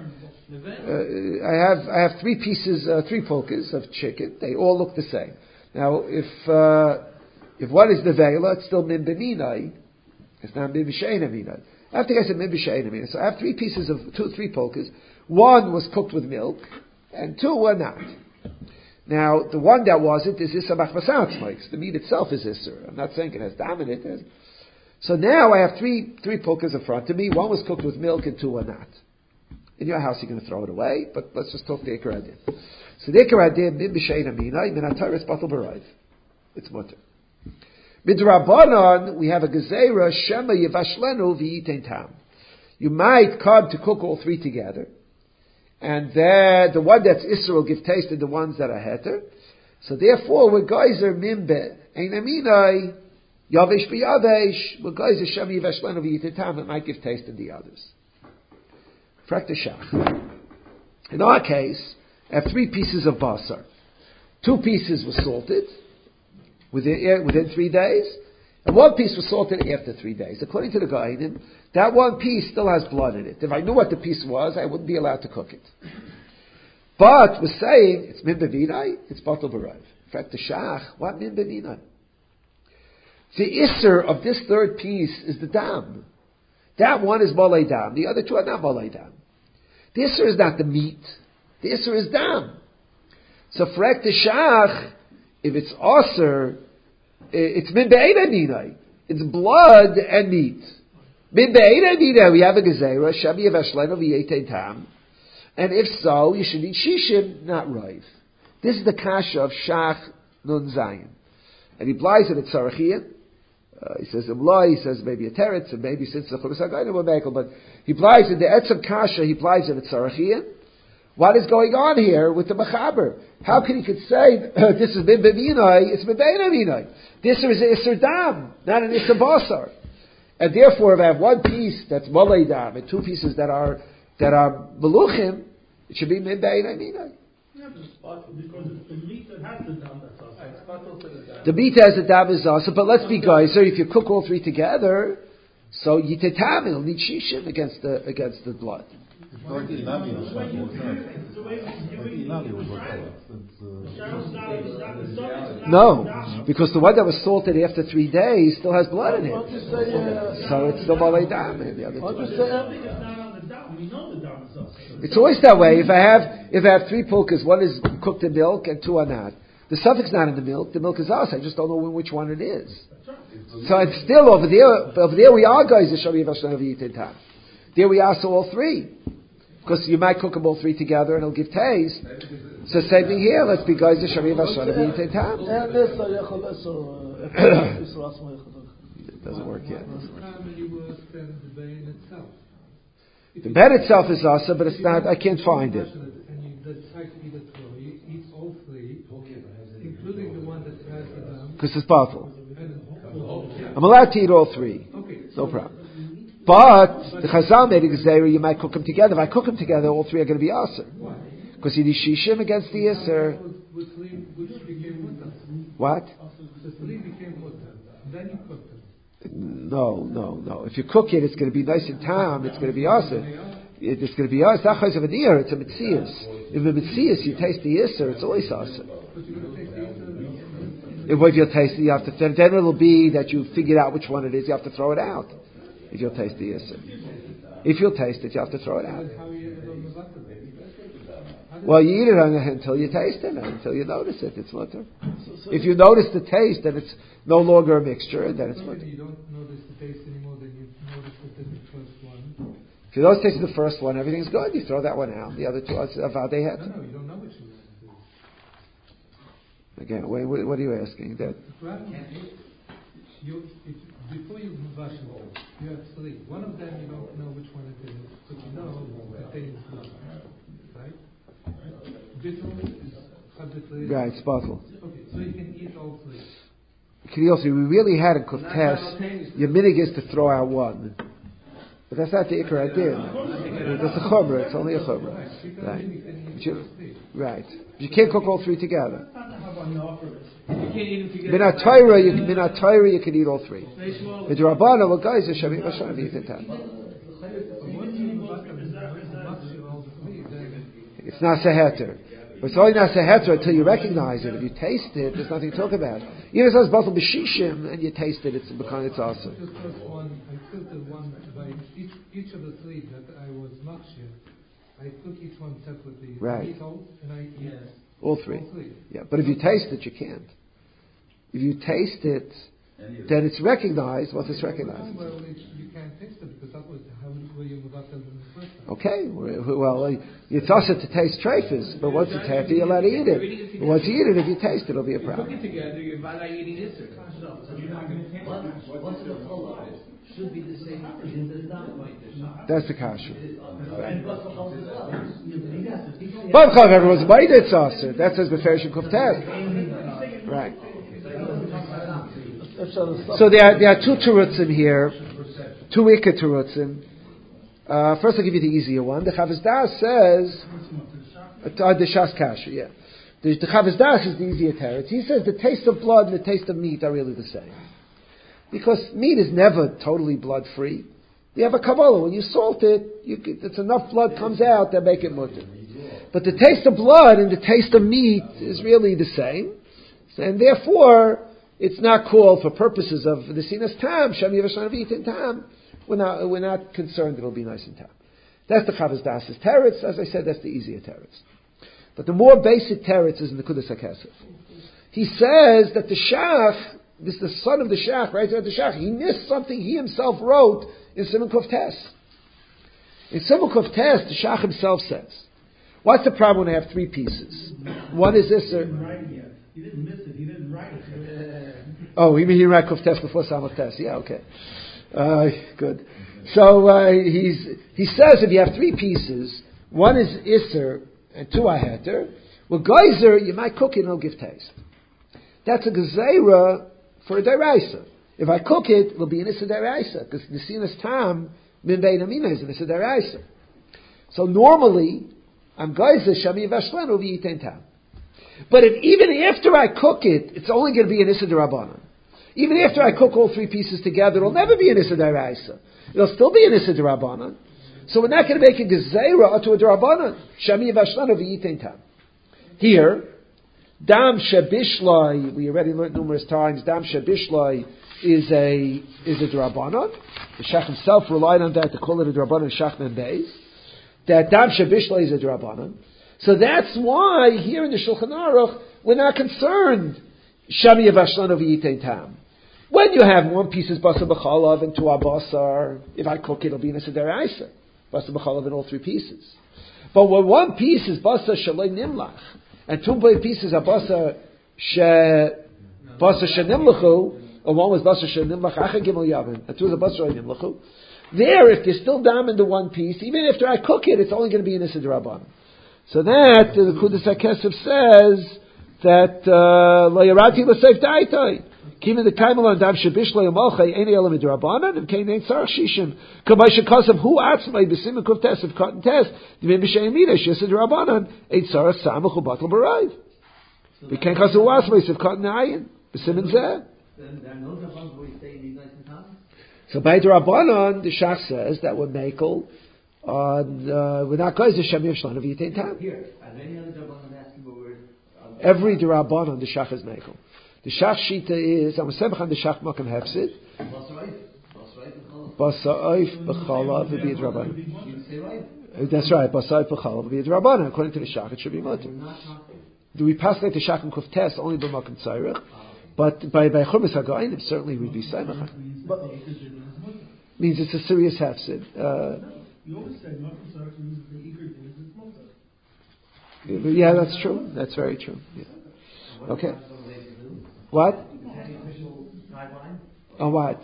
have 3 pieces, 3 polkas of chicken. They all look the same. Now, if one is nevela, it's still min b'minai. It's not min b'she'ein aminai. I think I said min b'she'ein aminai. So I have 3 pieces of 3 polkas. One was cooked with milk, and 2 were not. Now, the one that wasn't is Issa Machmas Atzmai. The meat itself is Issa. I'm not saying it has dam in it. So now I have 3 polkas in front of me. One was cooked with milk, and 2 were not. In your house, you're going to throw it away, but let's just talk the Iker Adin. So the Iker Adin, min b'she'ein aminai, min ha'Torah, it's batul b'raiv. It's mutter. Midrabanan, we have a gezeira, shema yivashlenu v'yitein tam. You might come to cook all 3 together, and then the one that's Isra will give taste to the ones that are heter. So therefore, we're geyser min be'ein aminai, yavesh b'yavesh, we're geyser shema yivashlenu v'yitein tam, it might give taste to the others. In our case, I have 3 pieces of basar. 2 pieces were salted, within 3 days, and one piece was salted after 3 days. According to the Gaonim, that one piece still has blood in it. If I knew what the piece was, I wouldn't be allowed to cook it. But we're saying it's min bevinai, it's batal b'raiv. In fact, the shach, what min bevinai? The isser of this third piece is the dam. That one is molei dam. The other two are not molei dam. The isser is not the meat. The isser is dam. So for the shach, if it's aser, it's min be'ena ninai. It's blood and meat. Min be'ena ninai, we have a gezerah, shabi yavashleno v'yetein tam. And if so, you should eat shishim, not raiv. This is the kasha of shach nun zayin. And he applies it at tzarachiyah. He says imlai, he says maybe a teretz, and maybe since the chumas hagayim were mekel, but he applies it, the etzem kasha, he applies it at tzarachiyah. What is going on here with the Mechaber? How can he could say, this is min bevinai, it's min be'ena vinai. This is an Isser Dam, not an Isser Basar. And therefore, if I have one piece that's Molei Dam, and two pieces that are Meluchim, it should be min be'ena vinai. Because it's the meat that has the dam that's also. The meat has the dam is also, but let's be geyser, if you cook all three together, so Yitetam, it'll need Shishim against the blood. No, because the one that was salted after 3 days still has blood in it. So it's still Malay Dam. It's always that way. If I have 3 pulkas, one is cooked in milk and 2 are not. The suffix not in the milk is us. I just don't know which one it is. So it's still over there we are guys. There we are, so all 3. Because you might cook them all 3 together and it'll give taste. So same thing here. Let's be guys to Shari Vashana V'Yitain Tam. It doesn't work yet. The bed itself is also, but it's not. I can't find it. Because it's bottle. I'm allowed to eat all 3. No problem. But the Chazal made a gezerah, you might cook them together. If I cook them together, all 3 are going to be aser. Because you need shishim against the iser. What? No. If you cook it, it's going to be nice and tam. It's going to be aser. It's going to be aser. It's not chayz of an ear. It's a mitzias. If a mitzias, you taste the iser, it's always aser. If you taste it, you have to. Then it'll be that you figured out which one it is. You have to throw it out. If you'll taste the yisr. If you'll taste it, you have to throw it out. Well, you eat it until you taste it, until you notice it. It's mutter. If you notice the taste, then it's no longer a mixture, and then it's mutter. You don't notice the taste anymore than you noticed it in the first one. If you don't taste the first one, everything's good. You throw that one out. The other 2 are avadei heter. No, you don't know what you want. Again, what are you asking? That before you wash it, you have 3. One of them you don't know which one it is, but you know it contains blood, right? Bittul is chabit. Right, it's bottle. Okay, so you can eat all 3. You can also, we really had a kuftes. Your minig is to throw out one, but that's not the ikar idea. That's a chumrah. It's only a chumrah. Right. You can't cook all 3 together. Minat Torah, you can eat all 3. With Rabbana, well, guys, it's Shavim Vashana V'Yitain Tam. It's not seheter. But it's only not seheter until you recognize it. If you taste it, there's nothing to talk about. Even if it's both b'shishim and you taste it, it's awesome. I filtered one by each of the 3 that I was makshir. I took each one separately. Right. I eat all, and I eat all 3. Yeah, but if you taste it, you can't. If you taste it, then it's recognized. Once it's recognized. Well, you can't taste it because that was how were you about in the first time. Okay, well, it's also to taste treifas, but once it's hefty, you're allowed to eat it. But once you eat it, if you taste it, it'll be a problem. Cook it together, you're eating this. What's the color? Should be the same. That's the kasha. But if everyone's made it saucer, that says beferish and kuftev. Right. So there are 2 terutzim here, 2 ikar terutzim. First, I'll give you the easier one. The Chavaz Das says, the Shas Kasha, yeah. The Chavos Das is the easier teretz. He says the taste of blood and the taste of meat are really the same. Because meat is never totally blood-free. You have a Kabbalah. When you salt it, it's enough blood comes out that make it mutter. But the taste of blood and the taste of meat is really the same. And therefore, it's not called for purposes of the sinas tam, Shem Yevashlan V'yitin tam. We're not concerned it'll be nice and tam. That's the Chavos Das' teretz. As I said, that's the easier teretz. But the more basic teretz is in the Kudas HaKesef. He says that the Shach, this is the son of the Shach, right? The Shach, he missed something he himself wrote in Siman Kuf Tes. In Siman Kuf Tes, the Shach himself says, what's the problem when I have three pieces? One is this, or... He didn't miss it, he didn't write it. Oh, you mean he write Kuf Tes before Samach Tes? Yeah, okay. Good. So, he says if you have three pieces, one is Isser, and two are Heter, well, Geyser, you might cook it and it'll give taste. That's a Gezeira for a Deraisa. If I cook it, it'll be an Issa Deraisa, because the Sinas Tam, Min Bein Amina is an Issa Deraisa. So normally, I'm Geyser, Shami Vashlan, Uvi Yitain Tam. But even after I cook it, it's only going to be an Issa Derabanan. Even after I cook all three pieces together, it'll never be an Issa Deraisa. It'll still be an Issa Derabanan. So we're not going to make a Gezeira to a Derabanan. Shami Vashlan, Uvi Yitain Tam. Here, Dam Shebishlai, we already learned numerous times, Dam Shebishlai is a Derabanan. The Shach himself relied on that to call it a Derabanan Shach Mem Beis. That Dam Shebishlai is a Derabanan. So that's why here in the Shulchan Aruch, we're not concerned Shami Yavashlan of Yitain Tam. When you have one piece is Basar B'chalav and two Basar, if I cook it, it'll be in a Sederaysa. Basar B'chalav in all three pieces. But when one piece is Basar Shalei Nimlach, and two pieces are Basar Shenimlachu, or one was Basar Shenimlach Acha Gimel Yavin, and two is a Basar Shenimlachu, there, if there's still dam in the one piece, even after I cook it, it's only going to be in a Sidraban. So that, the Kudas HaKesef says, that, Lo Yarati L'Seif Daitai. Kim in the Kaimel on Dam Shabish Lo Yamalchai, Ein Elam Midrabanan, and Kain Ein Tzarech Shishim. Kamay Shekasav Hu Atzmai, B'Simen Kuf Tes, of Cotton Tes, D'Mim B'Shein Midah, Shesed Rabanan, Ein Tzarech Samach U'Batal B'Raiv. V'Kain Chasav Hu Atzmai, of Cotton Ayin, B'Simen Zeh. Then there are no Drabanan where you stay in nice and time? So by Drabanan, the Shach says that we're Mekel, we're not going to Shem Yevshlan of Yitain Tam. Here, and any other Drabanan asking where we're... Every Drabanan, the Shach is Mekel. The Shach Shita is, I'm Semach on the Shach Makam Hefsid. Basa'if B'chalav would be a Drabanan. That's right, Basa'if B'chalav would be a Drabanan. According to the Shach, it should be Mutter. Do we pass like the Shach and Kuf Tes only B'makam Tzairach? But by Chumas HaGa'inim, certainly we'd be Semach. Means it's a serious Hefsid. You always say Makam Tzairach means the eager thing is Mutter. Yeah, that's true. That's very true. Yeah. Okay. What? On what?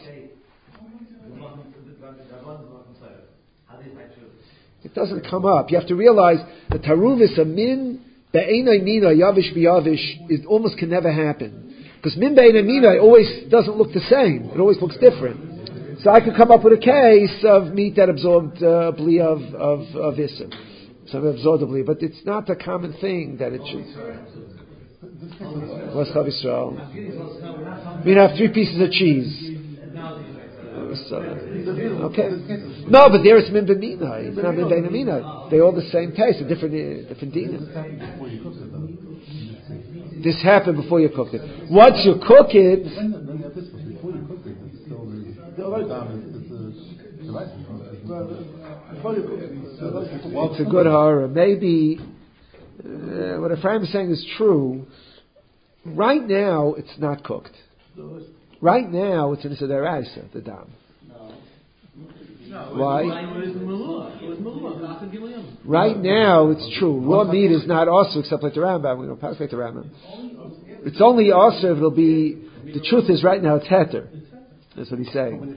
It doesn't come up. You have to realize the Taruvis a min be'enai mina yavish biyavish it almost can never happen because min be'enai mina always doesn't look the same. It always looks different. So I could come up with a case of meat that absorbed bli of isim. So absorbed bli, but it's not a common thing that it should. What's Chav Yisrael? We have three pieces of cheese. Okay. No, but there it's min b'mina. It's not min b'mina. They're all the same taste, a different dinner. This happened before you cooked it. Once you cook it, it's a good horror. Maybe what Ephraim is saying is true. Right now, it's not cooked. Right now, it's in the deraisa, the dam. Why? Right now, it's true. Raw meat is not also except like the Rambam. We don't pass like the Rambam. It's only also if it'll be. The truth is, right now, it's heter. That's what he's saying.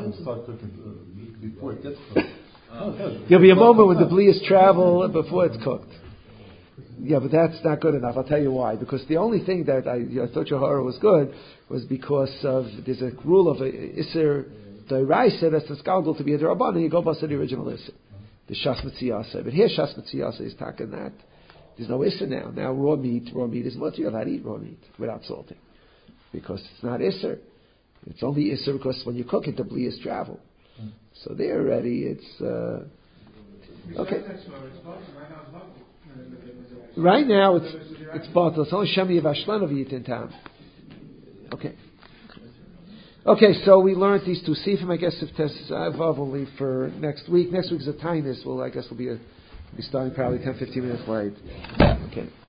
There'll be a moment when the blias travel before it's cooked. Yeah, but that's not good enough. I'll tell you why. Because the only thing that I thought your horror was good was because of there's a rule of a Isser Doiraisa that's the skalgal to be a Derabban, and you go bust the original Isser. The Shas Metziyasa. But here Shas Metziyasa is talking that There's no Isser now. Now raw meat is mutter. You're allowed to eat raw meat without salting. Because it's not Isser. It's only Isser because when you cook it, the bli is travel. So there already, it's... okay. Right now, it's bottle. It's only Shemi Vashlan of Yitin Tam. Okay. Okay, so we learned these two sifim. I guess if tests Vav only for next week. Next week is a tinus. Well, I guess we'll be starting probably 10-15 minutes late. Okay.